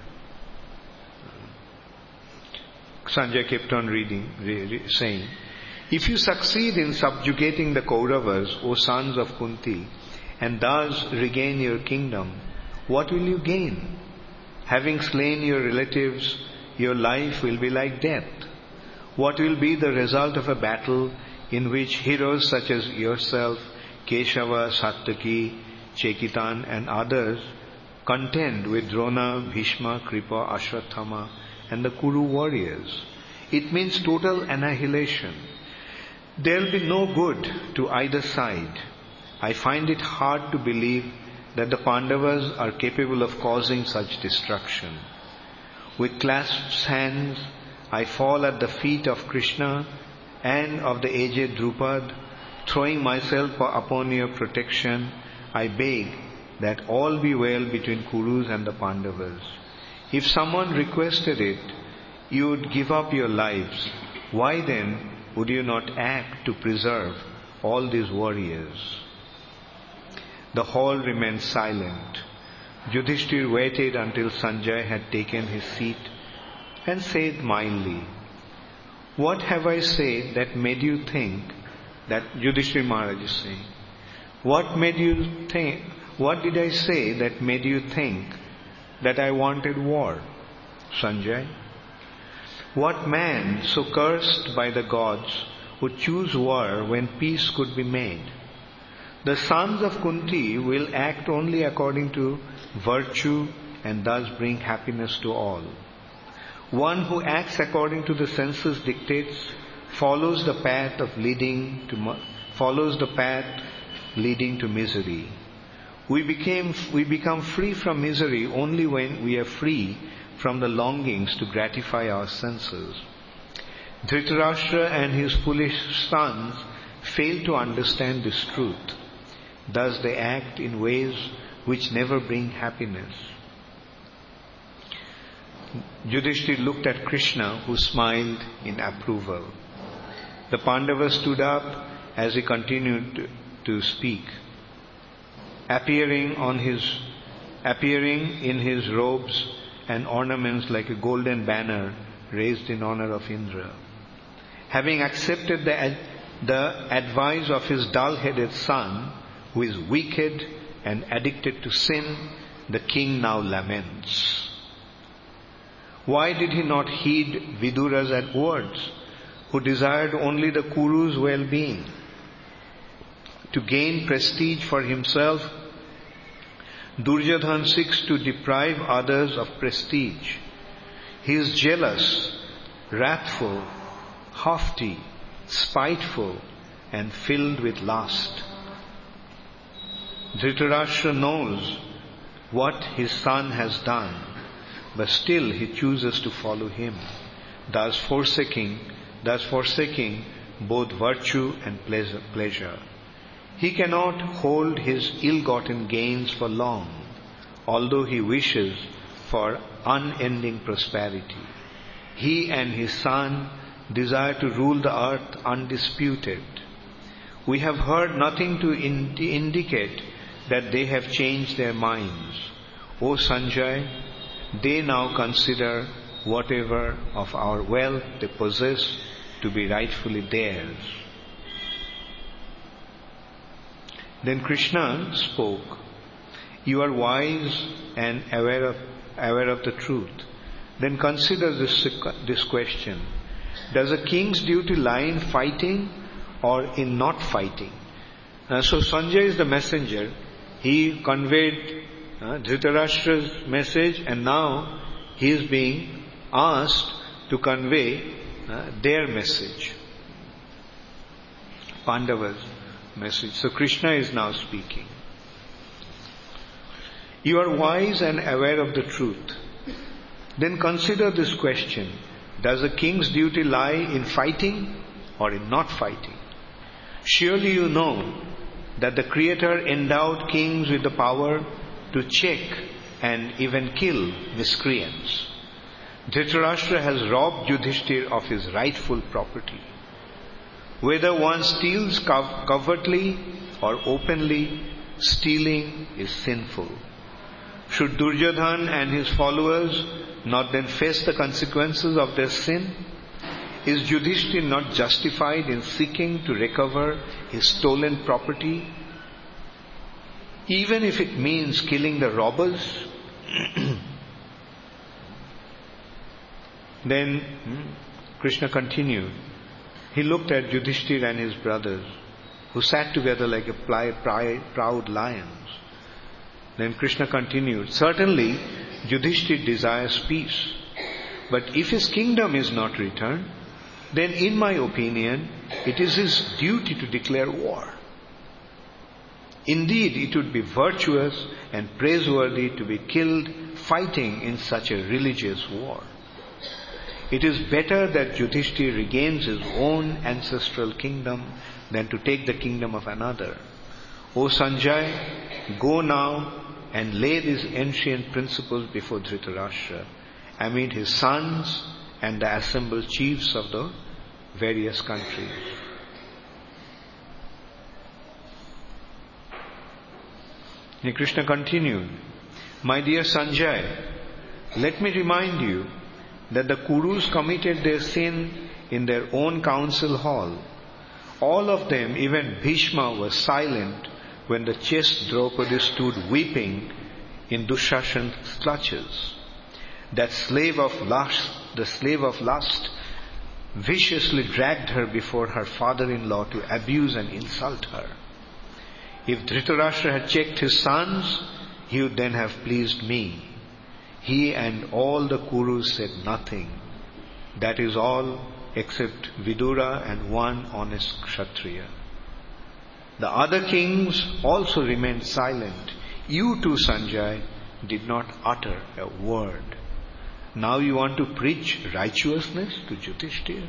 Sanjay kept on saying, if you succeed in subjugating the Kauravas, O sons of Kunti, and thus regain your kingdom, what will you gain? Having slain your relatives, your life will be like death. What will be the result of a battle in which heroes such as yourself, Keshava, Satyaki, Chekitan and others contend with Drona, Bhishma, Kripa, Ashwathama and the Kuru warriors? It means total annihilation. There will be no good to either side. I find it hard to believe that the Pandavas are capable of causing such destruction. With clasped hands, I fall at the feet of Krishna and of the aged Drupad. Throwing myself upon your protection, I beg that all be well between Kurus and the Pandavas. If someone requested it, you would give up your lives. Why then would you not act to preserve all these warriors? The hall remained silent. Yudhishthira waited until Sanjay had taken his seat and said mildly, what have I said that made you think that, Yudhishthira Maharaj is saying, what did I say that made you think that I wanted war, Sanjay? What man so cursed by the gods would choose war when peace could be made? The sons of Kunti will act only according to virtue and thus bring happiness to all. One who acts according to the senses dictates follows the path leading to misery. We become free from misery only when we are free from the longings to gratify our senses. Dhritarashtra and his foolish sons fail to understand this truth. Thus they act in ways which never bring happiness. Yudhishthira looked at Krishna, who smiled in approval. The Pandavas stood up as he continued to speak, appearing in his robes and ornaments like a golden banner raised in honor of Indra. Having accepted the advice of his dull-headed son, who is wicked and addicted to sin, the king now laments. Why did he not heed Vidura's words, who desired only the Kuru's well-being? To gain prestige for himself, Duryodhana seeks to deprive others of prestige. He is jealous, wrathful, haughty, spiteful, and filled with lust. Dhritarashtra knows what his son has done, but still he chooses to follow him, thus forsaking both virtue and pleasure. He cannot hold his ill-gotten gains for long, although he wishes for unending prosperity. He and his son desire to rule the earth undisputed. We have heard nothing to indicate that they have changed their minds. O Sanjay, they now consider whatever of our wealth they possess to be rightfully theirs. Then Krishna spoke, "You are wise and aware of the truth. Then consider this question. Does a king's duty lie in fighting or in not fighting?" So Sanjay is the messenger. He conveyed Dhritarashtra's message, and now he is being asked to convey their message, Pandava's message. So Krishna is now speaking. "You are wise and aware of the truth. Then consider this question. Does a king's duty lie in fighting or in not fighting? Surely you know that the Creator endowed kings with the power to check and even kill miscreants. Dhritarashtra has robbed Yudhishthir of his rightful property. Whether one steals covertly or openly, stealing is sinful. Should Duryodhana and his followers not then face the consequences of their sin? Is Yudhishthir not justified in seeking to recover his stolen property, even if it means killing the robbers?" Then Krishna continued. He looked at Yudhishthir and his brothers, who sat together like proud lions. Then Krishna continued, "Certainly Yudhishthir desires peace, but if his kingdom is not returned, then in my opinion it is his duty to declare war. Indeed, it would be virtuous and praiseworthy to be killed fighting in such a religious war. It is better that Yudhishthir regains his own ancestral kingdom than to take the kingdom of another. O Sanjay, go now and lay these ancient principles before Dhritarashtra amid his sons and the assembled chiefs of the various countries." Then Krishna continued, "My dear Sanjay, let me remind you that the Kurus committed their sin in their own council hall. All of them, even Bhishma, was silent when the chaste Draupadi stood weeping in Dushashan's clutches. The slave of lust, viciously dragged her before her father-in-law to abuse and insult her. If Dhritarashtra had checked his sons, he would then have pleased me. He and all the Kurus said nothing. That is all except Vidura and one honest Kshatriya. The other kings also remained silent. You too, Sanjay, did not utter a word. Now you want to preach righteousness to Yudhishthir?"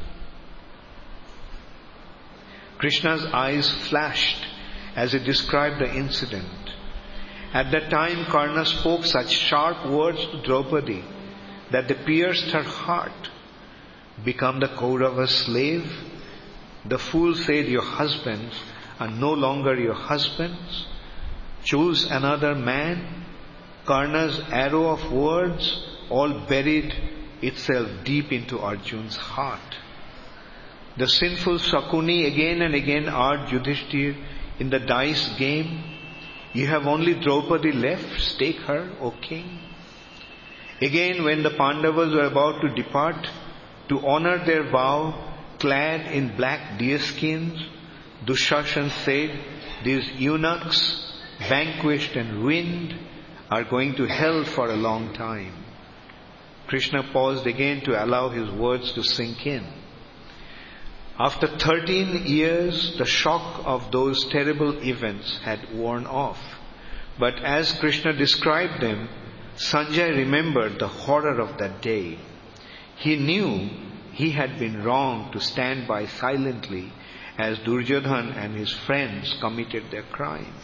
Krishna's eyes flashed as he described the incident. At that time, Karna spoke such sharp words to Draupadi that they pierced her heart. "Become the Kaurava's slave?" The fool said, "Your husbands are no longer your husbands. Choose another man." Karna's arrow of words all buried itself deep into Arjun's heart. The sinful Shakuni again and again urged Yudhishthir in the dice game, "You have only Draupadi left, stake her, O king." Again, when the Pandavas were about to depart to honor their vow, clad in black deer skins, Dushashan said, "These eunuchs, vanquished and ruined, are going to hell for a long time." Krishna paused again to allow his words to sink in. After 13 years, the shock of those terrible events had worn off. But as Krishna described them, Sanjay remembered the horror of that day. He knew he had been wrong to stand by silently as Duryodhana and his friends committed their crime.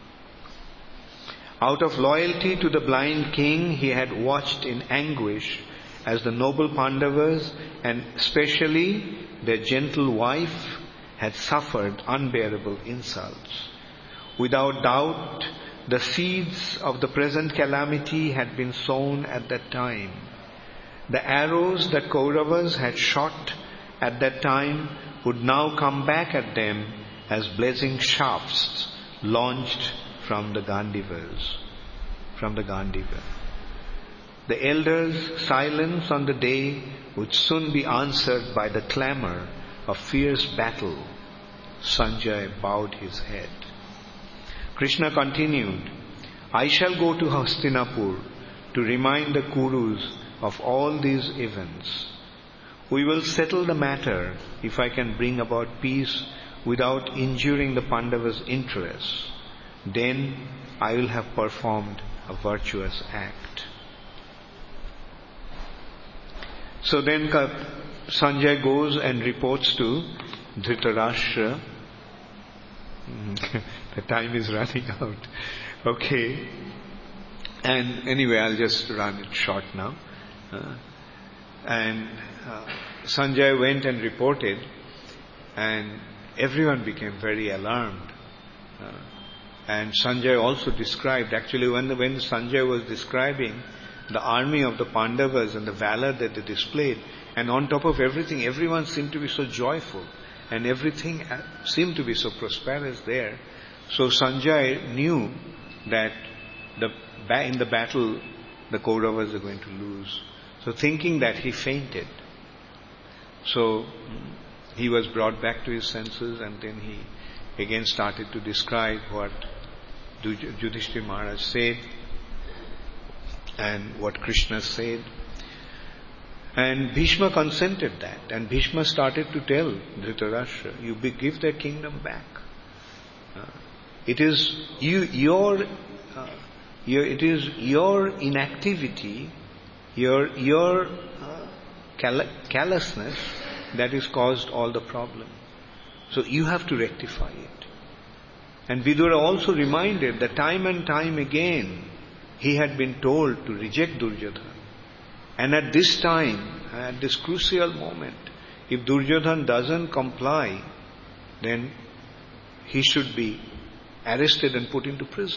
Out of loyalty to the blind king, he had watched in anguish as the noble Pandavas and especially their gentle wife had suffered unbearable insults. Without doubt, the seeds of the present calamity had been sown at that time. The arrows that Kauravas had shot at that time would now come back at them as blazing shafts launched from the Gandhivas. The elders' silence on the day would soon be answered by the clamor of fierce battle. Sanjay bowed his head. Krishna continued, "I shall go to Hastinapur to remind the Kurus of all these events. We will settle the matter if I can bring about peace without injuring the Pandavas' interests. Then I will have performed a virtuous act." So then Sanjay goes and reports to Dhritarashtra. The time is running out. Okay. And anyway, I'll just run it short now. Sanjay went and reported, and everyone became very alarmed. And Sanjay also described, actually when Sanjay was describing the army of the Pandavas and the valor that they displayed, and on top of everything, everyone seemed to be so joyful, and everything seemed to be so prosperous there. So Sanjay knew that in the battle, the Kauravas are going to lose. So thinking that, he fainted. So he was brought back to his senses, and then he again started to describe what Yudhishthira Maharaj said and what Krishna said. And Bhishma consented that, and Bhishma started to tell Dhritarashtra, "You give their kingdom back. It is your inactivity, your callousness that has caused all the problem. So you have to rectify it." And Vidura also reminded that time and time again he had been told to reject Duryodhana. And at this time, at this crucial moment, if Duryodhana doesn't comply, then he should be arrested and put into prison.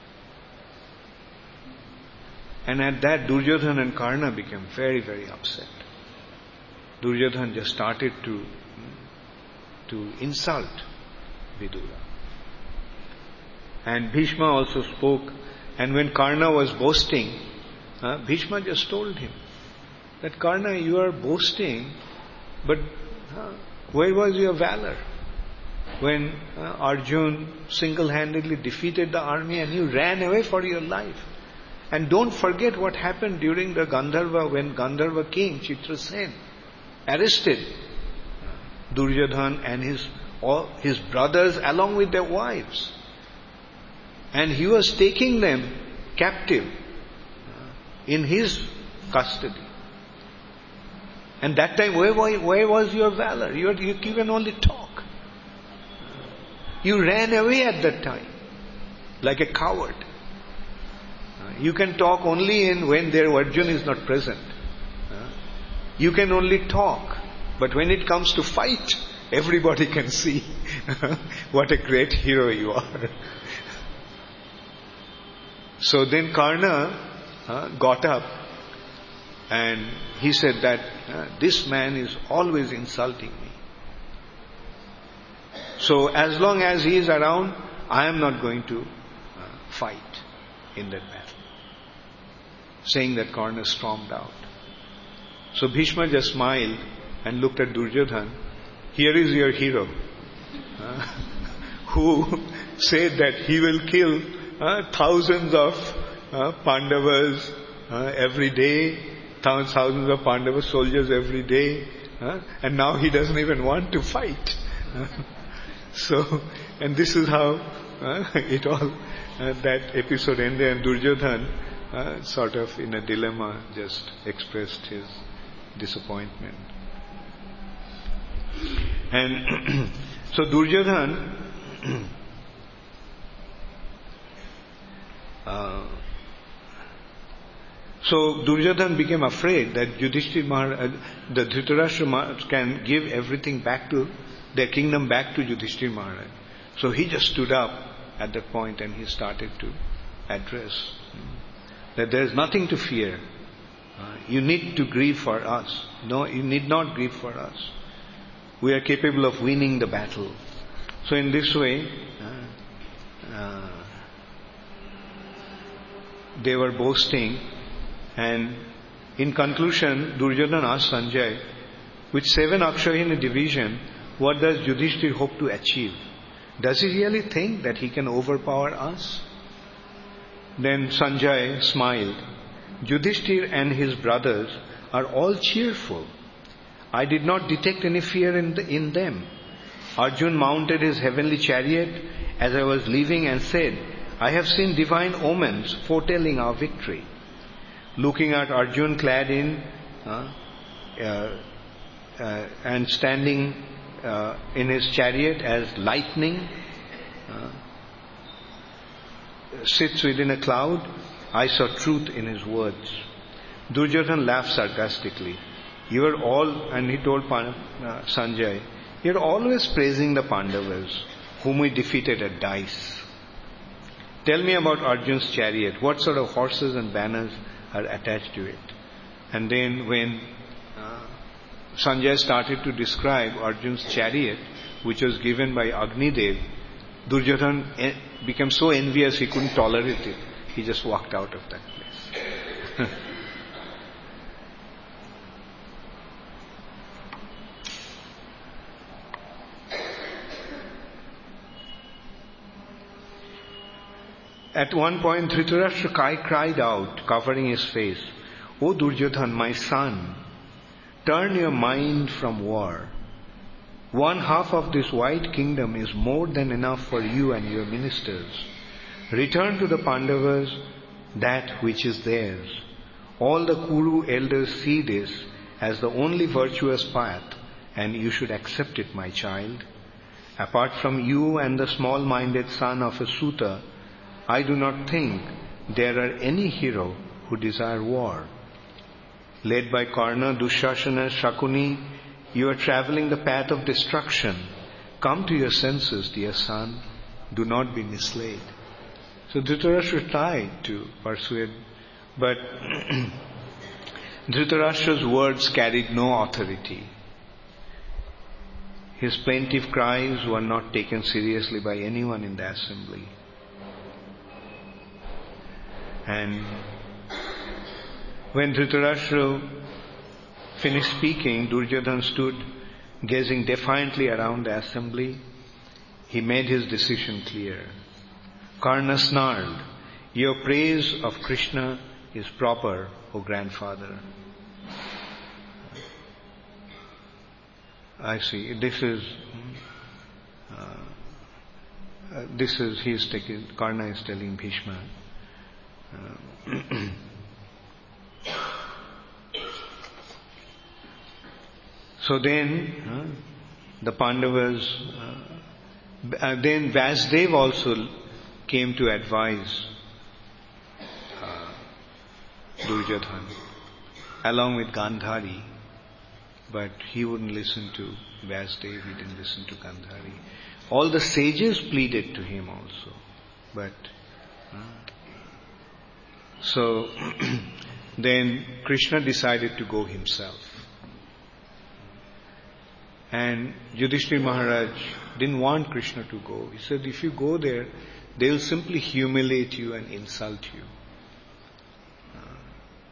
And at that, Duryodhana and Karna became very, very upset. Duryodhana just started to insult Vidura. And Bhishma also spoke. And when Karna was boasting, Bhishma just told him that, "Karna, you are boasting, but where was your valor? When Arjun single-handedly defeated the army and you ran away for your life. And don't forget what happened during the Gandharva, when Gandharva king Chitrasen arrested Duryodhana and his brothers along with their wives. And he was taking them captive in his custody. And that time, where was your valor? You can only talk. You ran away at that time, like a coward. You can talk only when their Arjuna is not present. You can only talk. But when it comes to fight, everybody can see what a great hero you are." So then Karna got up and he said that this man is always insulting me. So as long as he is around, I am not going to fight in that battle. saying that Karna stormed out. So Bhishma just smiled and looked at Duryodhana. Here is your hero, who said that he will kill thousands of Pandavas every day, thousands of Pandava soldiers every day, and now he doesn't even want to fight. So, and this is how it all, that episode ended, and Duryodhana sort of in a dilemma just expressed his disappointment. And so Duryodhana became afraid that Yudhishthira Maharaj, the Dhritarashtra can give everything back to their kingdom back to Yudhishthira Maharaj. So he just stood up at that point and he started to address that there is nothing to fear. You need to grieve for us. No, you need not grieve for us. We are capable of winning the battle. So in this way, they were boasting, and in conclusion, Duryodhana asked Sanjay, with 7 Akshayani division, what does Yudhishthira hope to achieve? Does he really think that he can overpower us? Then Sanjay smiled. Yudhishthira and his brothers are all cheerful. I did not detect any fear in them. Arjun mounted his heavenly chariot as I was leaving and said, I have seen divine omens foretelling our victory. Looking at Arjun clad in and standing in his chariot as lightning sits within a cloud, I saw truth in his words. Duryodhana laughed sarcastically. You are all, and he told Sanjay, you are always praising the Pandavas, whom we defeated at dice. Tell me about Arjun's chariot. What sort of horses and banners are attached to it? And then when Sanjay started to describe Arjun's chariot, which was given by Agnidev, Duryodhana became so envious he couldn't tolerate it. He just walked out of that place. At one point, Dhritarashtra cried out, covering his face, O Duryodhana, my son, turn your mind from war. 1/2 of this white kingdom is more than enough for you and your ministers. Return to the Pandavas that which is theirs. All the Kuru elders see this as the only virtuous path, and you should accept it, my child. Apart from you and the small-minded son of a Suta, I do not think there are any hero who desire war. Led by Karna, Dushasana, Shakuni, you are traveling the path of destruction. Come to your senses, dear son. Do not be misled. So Dhritarashtra tried to persuade, but Dhritarashtra's words carried no authority. His plaintive cries were not taken seriously by anyone in the assembly. And when Dhritarashtra finished speaking, Duryodhana stood gazing defiantly around the assembly. He made his decision clear. Karna snarled, your praise of Krishna is proper, O grandfather. I see. Karna is telling Bhishma. So then the Pandavas, then Vasudev also came to advise Duryodhana along with Gandhari, but he wouldn't listen to Vasudev, he didn't listen to Gandhari. All the sages pleaded to him also, but so then Krishna decided to go himself. And Yudhishthira Maharaj didn't want Krishna to go. He said, if you go there, they'll simply humiliate you and insult you.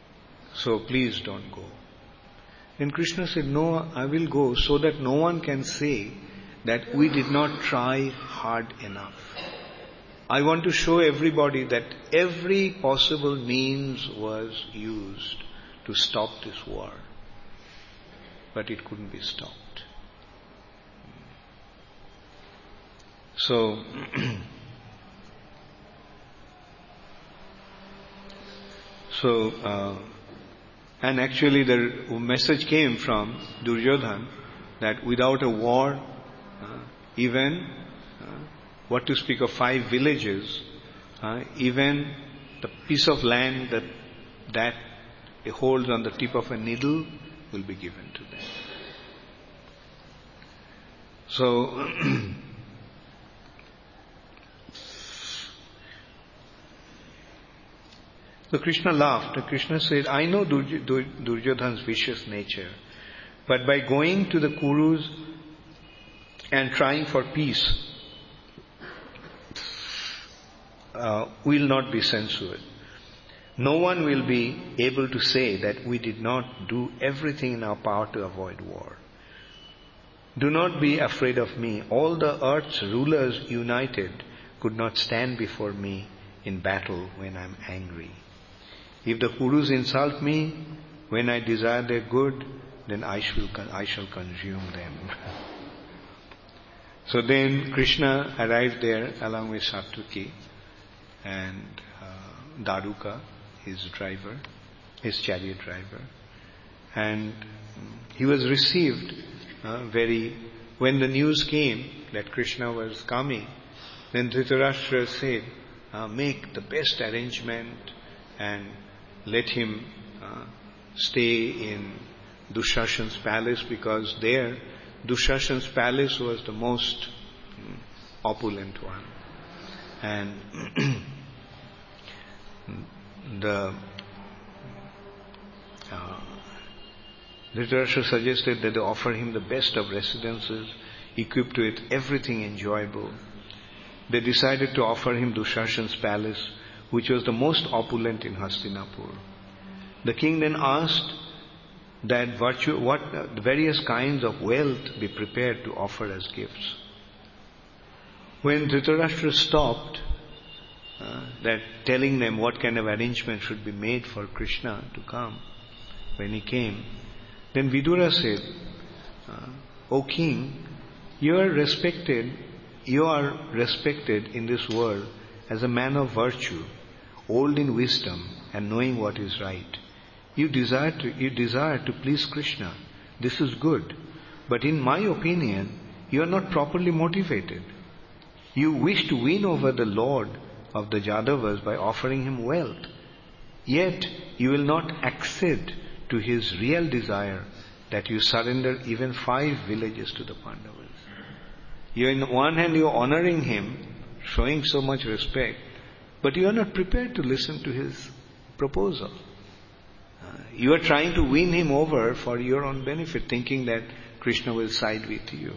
So please don't go. Then Krishna said, no, I will go so that no one can say that we did not try hard enough. I want to show everybody that every possible means was used to stop this war. But it couldn't be stopped. So, and actually the message came from Duryodhan that without a war, even what to speak of 5 villages, even the piece of land that it holds on the tip of a needle will be given to them. So, so Krishna laughed. Krishna said, I know Duryodhan's vicious nature, but by going to the Kurus and trying for peace, will not be censured. No one will be able to say that we did not do everything in our power to avoid war. Do not be afraid of me. All the earth's rulers united could not stand before me in battle when I am angry. If the Kurus insult me when I desire their good, then I shall consume them. So then Krishna arrived there along with Satyaki and Daruka, his chariot driver. And he was received when the news came that Krishna was coming, then Dhritarashtra said, make the best arrangement and let him stay in Dushashan's palace, because there Dushashan's palace was the most opulent one. And Dhritarashtra suggested that they offer him the best of residences, equipped with everything enjoyable. They decided to offer him Dushashan's palace, which was the most opulent in Hastinapur. The king then asked that what various kinds of wealth be prepared to offer as gifts. When Dhritarashtra stopped, that telling them what kind of arrangement should be made for Krishna to come, when he came, then Vidura said, O king, you are respected in this world as a man of virtue, old in wisdom and knowing what is right. You desire to please Krishna. This is good. But in my opinion, you are not properly motivated. You wish to win over the Lord of the Jadavas by offering him wealth. Yet you will not accede to his real desire that you surrender even 5 villages to the Pandavas. On one hand you are honoring him, showing so much respect, but you are not prepared to listen to his proposal. You are trying to win him over for your own benefit, thinking that Krishna will side with you.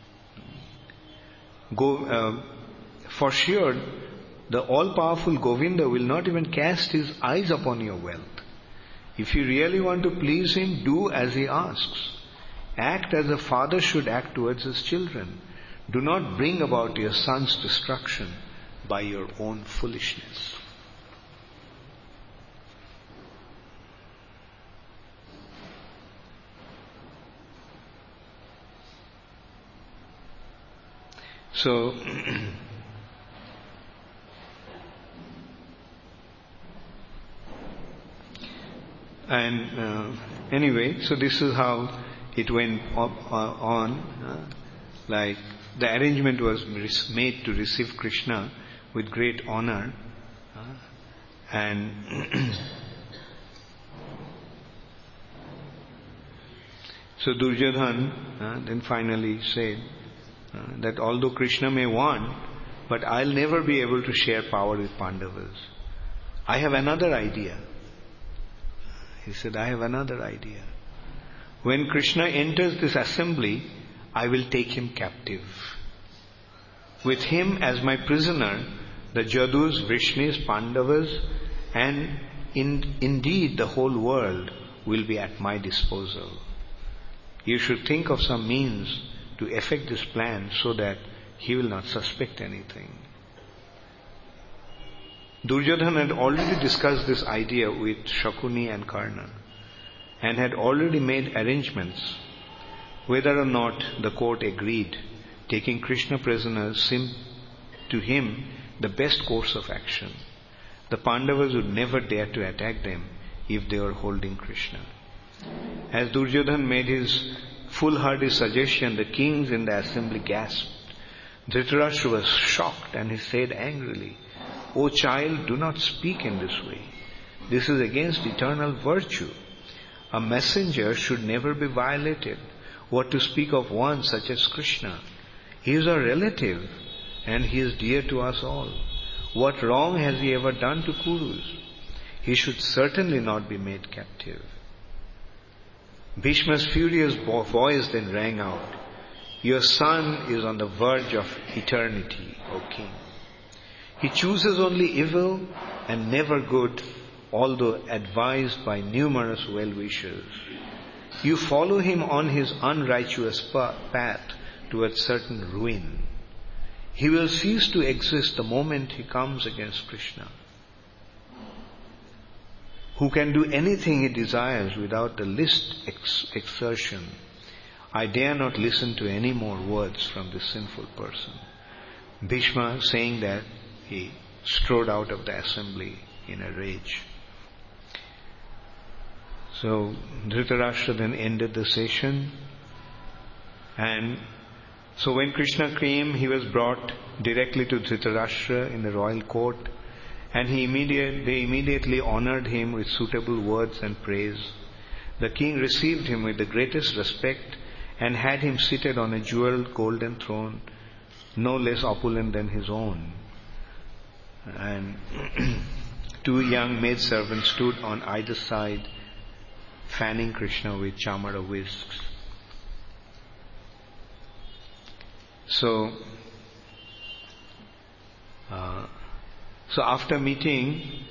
For sure, the all-powerful Govinda will not even cast his eyes upon your wealth. If you really want to please him, do as he asks. Act as a father should act towards his children. Do not bring about your son's destruction by your own foolishness. So, anyway, so this is how it went on. Like the arrangement was made to receive Krishna with great honor, and so Duryodhan then finally said that although Krishna may want, but I'll never be able to share power with Pandavas. I have another idea. He said, I have another idea. When Krishna enters this assembly, I will take him captive. With him as my prisoner, the Jadus, Vrishnis, Pandavas and indeed the whole world will be at my disposal. You should think of some means to effect this plan so that he will not suspect anything. Duryodhana had already discussed this idea with Shakuni and Karna and had already made arrangements. Whether or not the court agreed, taking Krishna prisoners seemed to him the best course of action. The Pandavas would never dare to attack them if they were holding Krishna. As Duryodhana made his foolhardy suggestion, the kings in the assembly gasped. Dhritarashtra was shocked and he said angrily, "O child, do not speak in this way. This is against eternal virtue. A messenger should never be violated. What to speak of one such as Krishna? He is our relative and he is dear to us all. What wrong has he ever done to Kurus? He should certainly not be made captive." Bhishma's furious voice then rang out, "Your son is on the verge of eternity, O king. He chooses only evil and never good, although advised by numerous well-wishers. You follow him on his unrighteous path towards certain ruin. He will cease to exist the moment he comes against Krishna, who can do anything he desires without the least exertion. I dare not listen to any more words from this sinful person." Bhishma, saying that, he strode out of the assembly in a rage. So Dhritarashtra then ended the session, and so when Krishna came, he was brought directly to Dhritarashtra in the royal court, and they immediately honored him with suitable words and praise. The king received him with the greatest respect and had him seated on a jeweled golden throne, no less opulent than his own. And two young maidservants stood on either side, fanning Krishna with chamara whisks. So after meeting,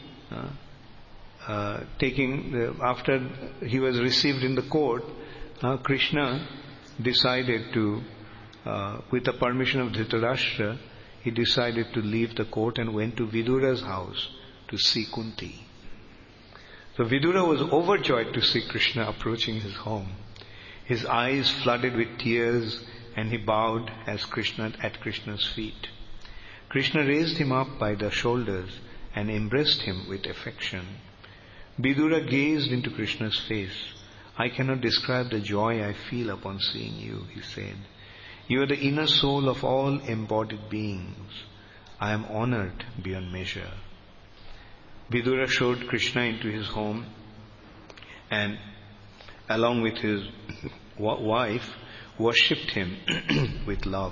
after he was received in the court, Krishna decided to, with the permission of Dhritarashtra, he decided to leave the court and went to Vidura's house to see Kunti. So Vidura was overjoyed to see Krishna approaching his home. His eyes flooded with tears and he bowed at Krishna's feet. Krishna raised him up by the shoulders and embraced him with affection. Vidura gazed into Krishna's face. "I cannot describe the joy I feel upon seeing you," he said. "You are the inner soul of all embodied beings. I am honored beyond measure." Vidura showed Krishna into his home and along with his wife worshipped him with love.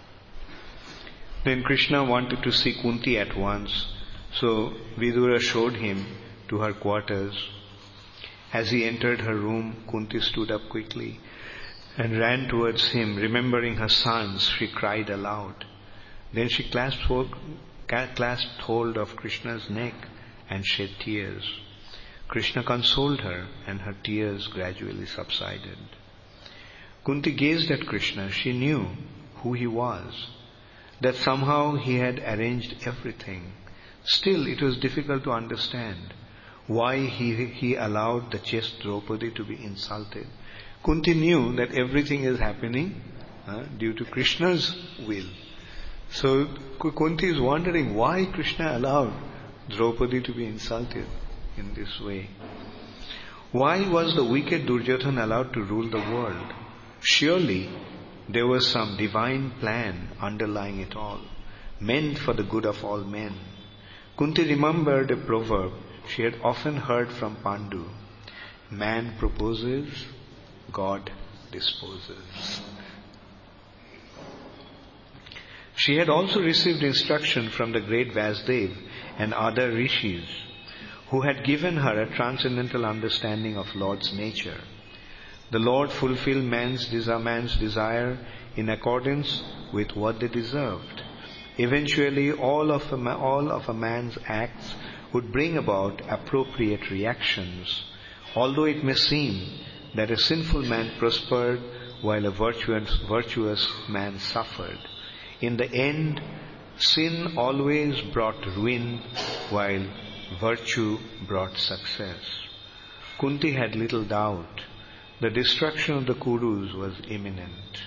Then Krishna wanted to see Kunti at once, so Vidura showed him to her quarters. As he entered her room, Kunti stood up quickly and ran towards him. Remembering her sons, she cried aloud. Then she clasped hold of Krishna's neck and shed tears. Krishna consoled her and her tears gradually subsided. Kunti gazed at Krishna. She knew who he was, that somehow he had arranged everything. Still, it was difficult to understand why he allowed the chaste Draupadi to be insulted. Kunti knew that everything is happening due to Krishna's will. So Kunti is wondering why Krishna allowed Draupadi to be insulted in this way. Why was the wicked Duryodhana allowed to rule the world? Surely there was some divine plan underlying it all, meant for the good of all men. Kunti remembered a proverb she had often heard from Pandu. Man proposes, God disposes. She had also received instruction from the great Vasudev and other rishis who had given her a transcendental understanding of Lord's nature. The Lord fulfilled man's desire in accordance with what they deserved. Eventually, all of a man's acts would bring about appropriate reactions, although it may seem that a sinful man prospered while a virtuous man suffered. In the end, sin always brought ruin while virtue brought success. Kunti had little doubt. The destruction of the Kurus was imminent.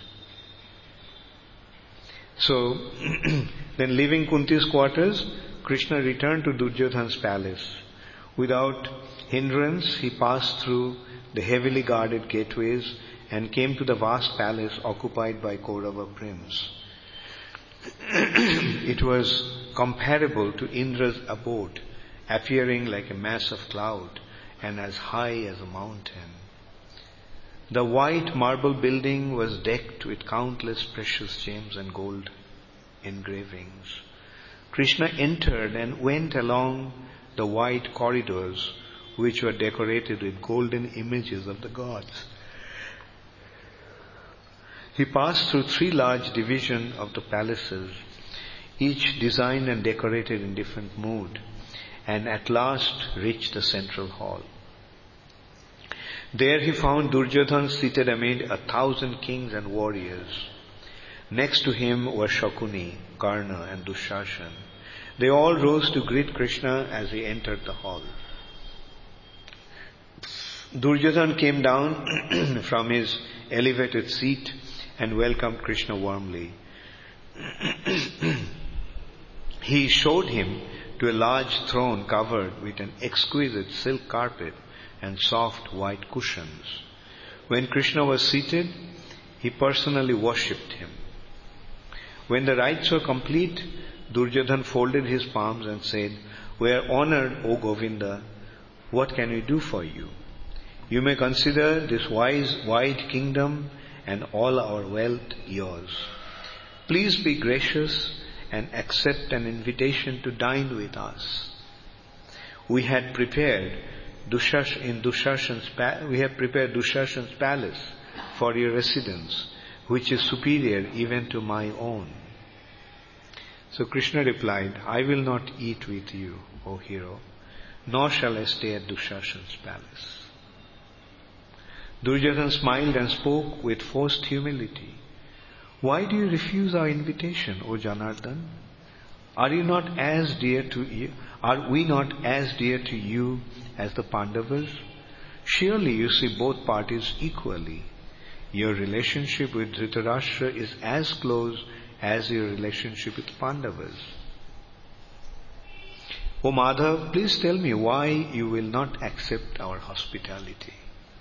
So, then leaving Kunti's quarters, Krishna returned to Duryodhana's palace. Without hindrance, he passed through the heavily guarded gateways and came to the vast palace occupied by Kaurava prince. It was comparable to Indra's abode, appearing like a mass of cloud and as high as a mountain. The white marble building was decked with countless precious gems and gold engravings. Krishna entered and went along the white corridors, which were decorated with golden images of the gods. He passed through 3 large divisions of the palaces, each designed and decorated in different mood, and at last reached the central hall. There he found Duryodhana seated amid 1,000 kings and warriors. Next to him were Shakuni, Karna and Dushashan. They all rose to greet Krishna as he entered the hall. Duryodhana came down from his elevated seat and welcomed Krishna warmly. He showed him to a large throne covered with an exquisite silk carpet and soft white cushions. When Krishna was seated, he personally worshipped him. When the rites were complete, Duryodhana folded his palms and said, "We are honored, O Govinda. What can we do for you? You may consider this wide kingdom and all our wealth yours. Please be gracious and accept an invitation to dine with us. We have prepared Dushashan's palace for your residence, which is superior even to my own." So Krishna replied, "I will not eat with you, O hero, nor shall I stay at Dushashan's palace." Duryodhana smiled and spoke with forced humility. "Why do you refuse our invitation, O Janardhan? Are we not as dear to you as the Pandavas? Surely you see both parties equally. Your relationship with Dhritarashtra is as close as your relationship with Pandavas. O Madhav, please tell me why you will not accept our hospitality."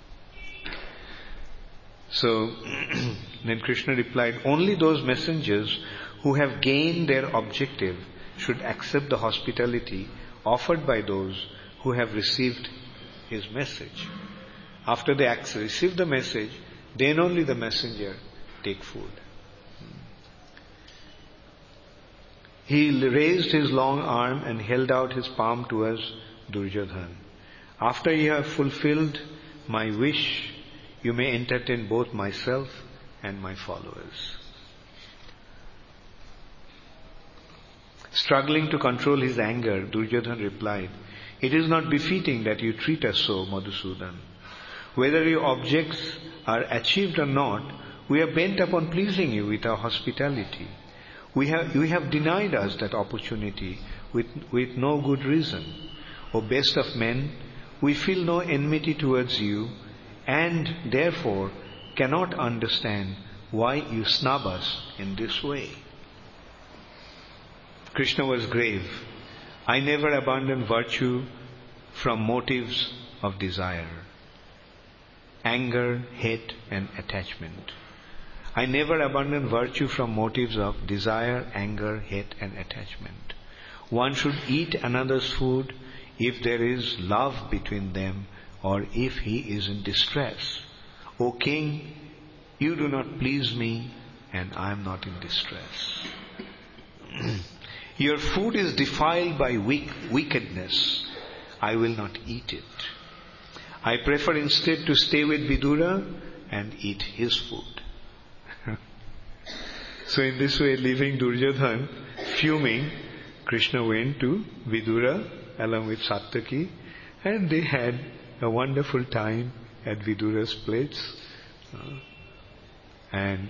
So then Krishna replied, "Only those messengers who have gained their objective should accept the hospitality offered by those who have received his message. After they receive the message, then only the messenger take food." He raised his long arm and held out his palm towards Duryodhana. "After you have fulfilled my wish, you may entertain both myself and my followers." Struggling to control his anger, Duryodhana replied, "It is not befitting that you treat us so, Madhusudan. Whether your objects are achieved or not, we are bent upon pleasing you with our hospitality. You have denied us that opportunity with no good reason. O best of men, we feel no enmity towards you and therefore cannot understand why you snub us in this way." Krishna was grave. "I never abandon virtue from motives of desire, anger, hate and attachment. I never abandon virtue from motives of desire, anger, hate and attachment. One should eat another's food if there is love between them or if he is in distress. O king, you do not please me and I am not in distress. Your food is defiled by wickedness. I will not eat it. I prefer instead to stay with Vidura and eat his food." So in this way, leaving Duryodhana fuming, Krishna went to Vidura along with Satyaki, and they had a wonderful time at Vidura's place. And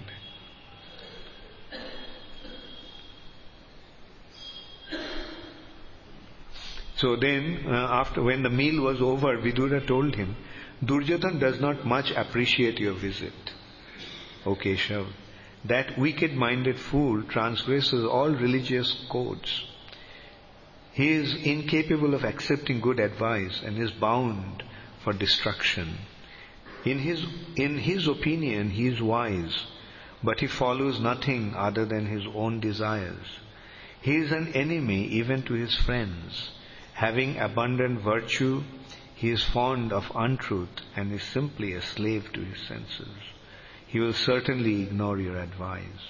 so then, after when the meal was over, Vidura told him, Duryodhana does not much appreciate your visit, O Keshav. That wicked-minded fool transgresses all religious codes. He is incapable of accepting good advice and is bound for destruction. In his opinion, he is wise, but he follows nothing other than his own desires. He is an enemy even to his friends. Having abundant virtue, he is fond of untruth and is simply a slave to his senses. He will certainly ignore your advice.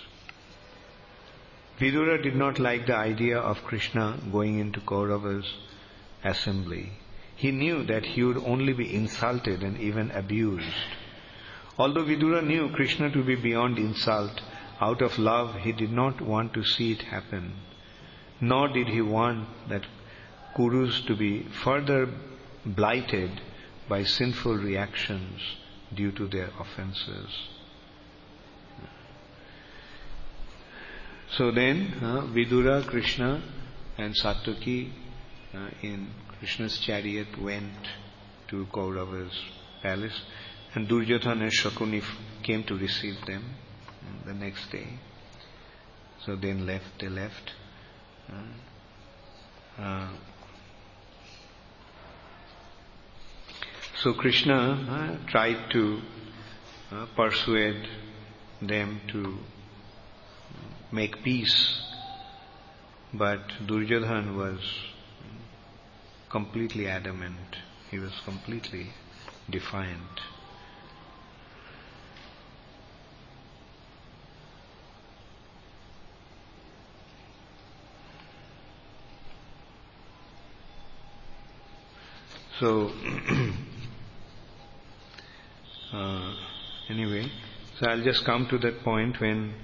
Vidura did not like the idea of Krishna going into Kaurava's assembly. He knew that he would only be insulted and even abused. Although Vidura knew Krishna to be beyond insult, out of love he did not want to see it happen. Nor did he want that Kurus to be further blighted by sinful reactions due to their offenses. So then, Vidura, Krishna and Satyaki in Krishna's chariot went to Kaurava's palace, and Duryodhana and Shakuni came to receive them the next day. So they left. So Krishna tried to persuade them to make peace, but Duryodhana was completely adamant. He was completely defiant. So anyway, so I'll just come to that point when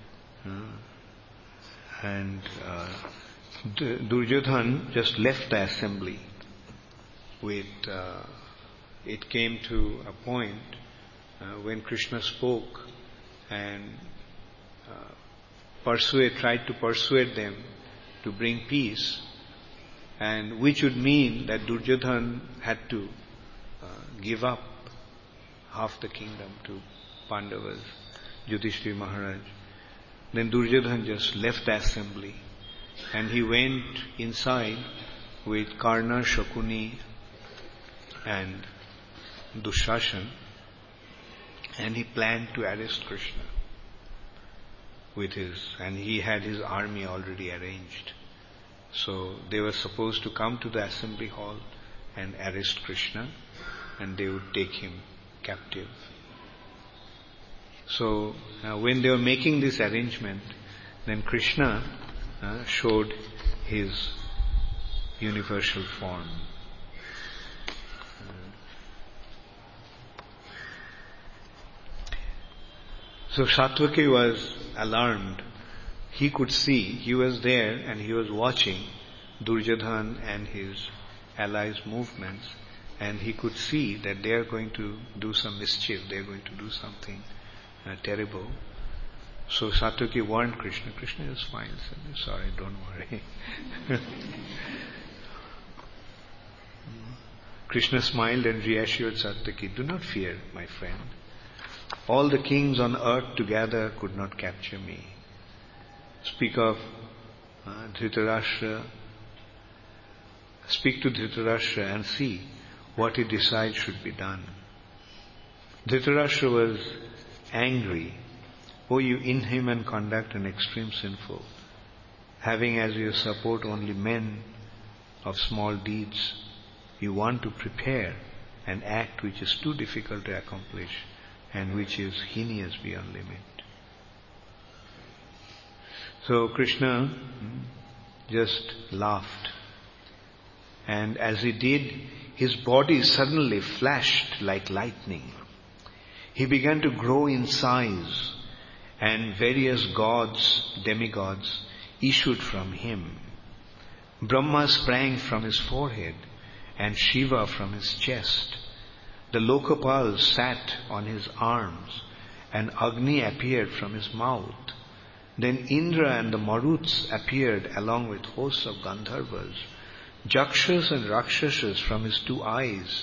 Duryodhana just left the assembly with it came to a point when Krishna spoke and tried to persuade them to bring peace, and which would mean that Duryodhana had to give up half the kingdom to Pandavas, Yudhishthira Maharaj. Then Duryodhana just left the assembly and he went inside with Karna, Shakuni and Dushashan, and he planned to arrest Krishna and he had his army already arranged. So they were supposed to come to the assembly hall and arrest Krishna, and they would take him captive. So when they were making this arrangement, then Krishna showed his universal form. So Satyaki was alarmed. He could see, he was there and he was watching Duryodhana and his allies' movements, and he could see that they are going to do some mischief, they are going to do something terrible. So Satyaki warned Krishna. Krishna just smiled, said, sorry, don't worry. Krishna smiled and reassured Satyaki, do not fear, my friend. All the kings on earth together could not capture me. Speak to Dhritarashtra and see what he decides should be done. Dhritarashtra was angry. O you inhuman conduct and extreme sinful, having as your support only men of small deeds, you want to prepare an act which is too difficult to accomplish and which is heinous beyond limit. So Krishna just laughed, and as he did, his body suddenly flashed like lightning. He began to grow in size, and various gods, demigods, issued from him. Brahma sprang from his forehead and Shiva from his chest. The Lokapal sat on his arms and Agni appeared from his mouth. Then Indra and the Maruts appeared along with hosts of Gandharvas. Jakshas and Rakshasas from his two eyes.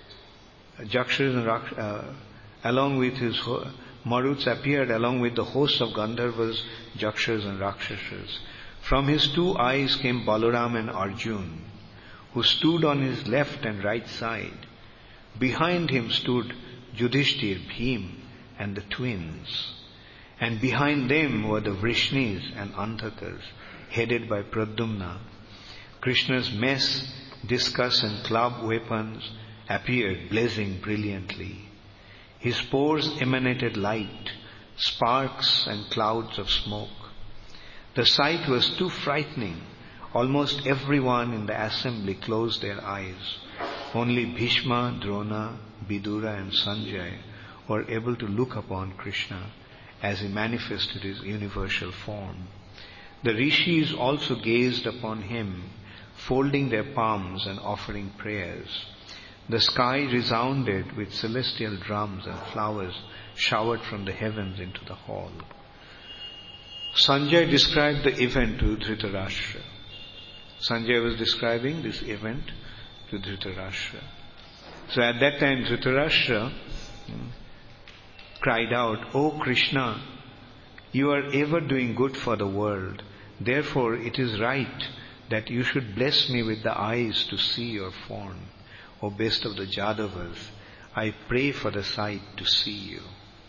Along with his Maruts appeared along with the hosts of Gandharvas, Jakshas and Rakshasas. From his two eyes came Balaram and Arjun, who stood on his left and right side. Behind him stood Yudhishthir, Bhim, and the twins. And behind them were the Vrishnis and Anthakas, headed by Pradyumna. Krishna's mess, discus and club weapons appeared blazing brilliantly. His pores emanated light, sparks and clouds of smoke. The sight was too frightening. Almost everyone in the assembly closed their eyes. Only Bhishma, Drona, Vidura and Sanjay were able to look upon Krishna as he manifested his universal form. The rishis also gazed upon him, folding their palms and offering prayers. The sky resounded with celestial drums and flowers showered from the heavens into the hall. Sanjay described the event to Dhritarashtra. Sanjay was describing this event to Dhritarashtra. So at that time Dhritarashtra cried out, "O Krishna, you are ever doing good for the world. Therefore it is right that you should bless me with the eyes to see your form. O best of the Jadavas, I pray for the sight to see you."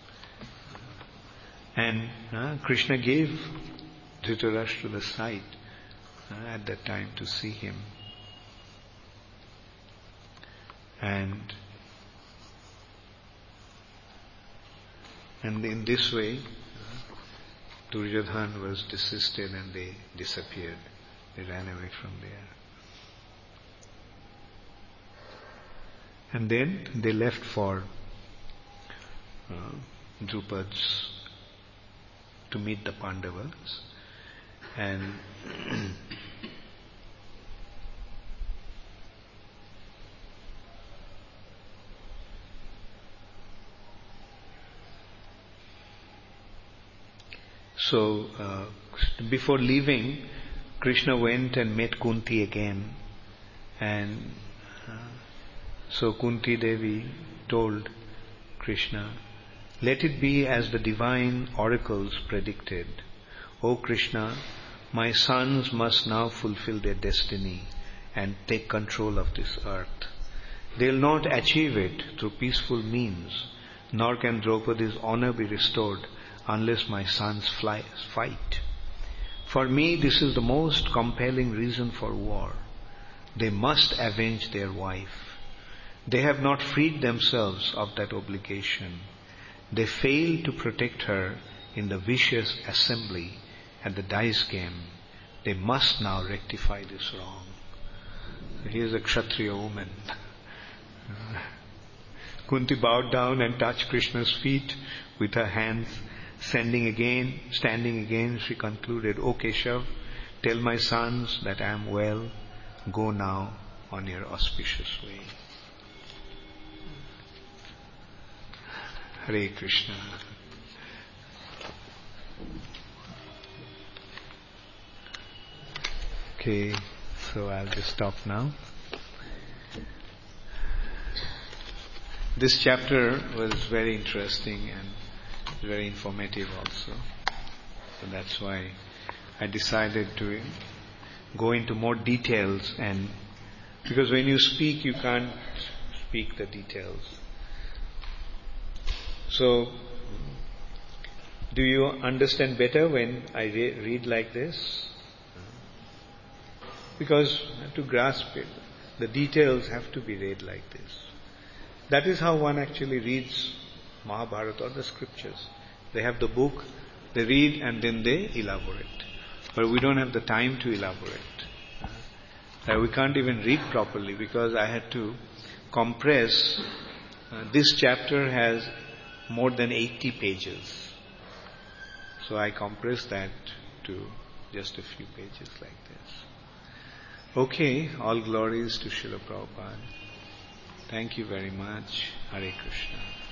And Krishna gave Dhritarashtra the sight at that time to see him. And in this way, Duryodhana was desisted and they disappeared. They ran away from there. And then they left for Drupad's to meet the Pandavas. And so before leaving, Krishna went and met Kunti again. And so Kunti Devi told Krishna, "Let it be as the divine oracles predicted. O Krishna, my sons must now fulfill their destiny and take control of this earth. They will not achieve it through peaceful means, nor can Draupadi's honor be restored unless my sons fight. For me, this is the most compelling reason for war. They must avenge their wife. They have not freed themselves of that obligation. They failed to protect her in the vicious assembly at the dice game. They must now rectify this wrong." He is a Kshatriya woman. Kunti bowed down and touched Krishna's feet with her hands. Standing again, she concluded, "O Keshav, tell my sons that I am well. Go now on your auspicious way." Hare Krishna. Okay, so I'll just stop now. This chapter was very interesting and very informative also. So that's why I decided to go into more details, and because when you speak, you can't speak the details. So, do you understand better when I read like this? Because to grasp it, the details have to be read like this. That is how one actually reads Mahabharata or the scriptures. They have the book, they read and then they elaborate. But we don't have the time to elaborate. We can't even read properly because I had to compress. This chapter has more than 80 pages. So I compressed that to just a few pages like this. Okay, all glories to Srila Prabhupada. Thank you very much. Hare Krishna.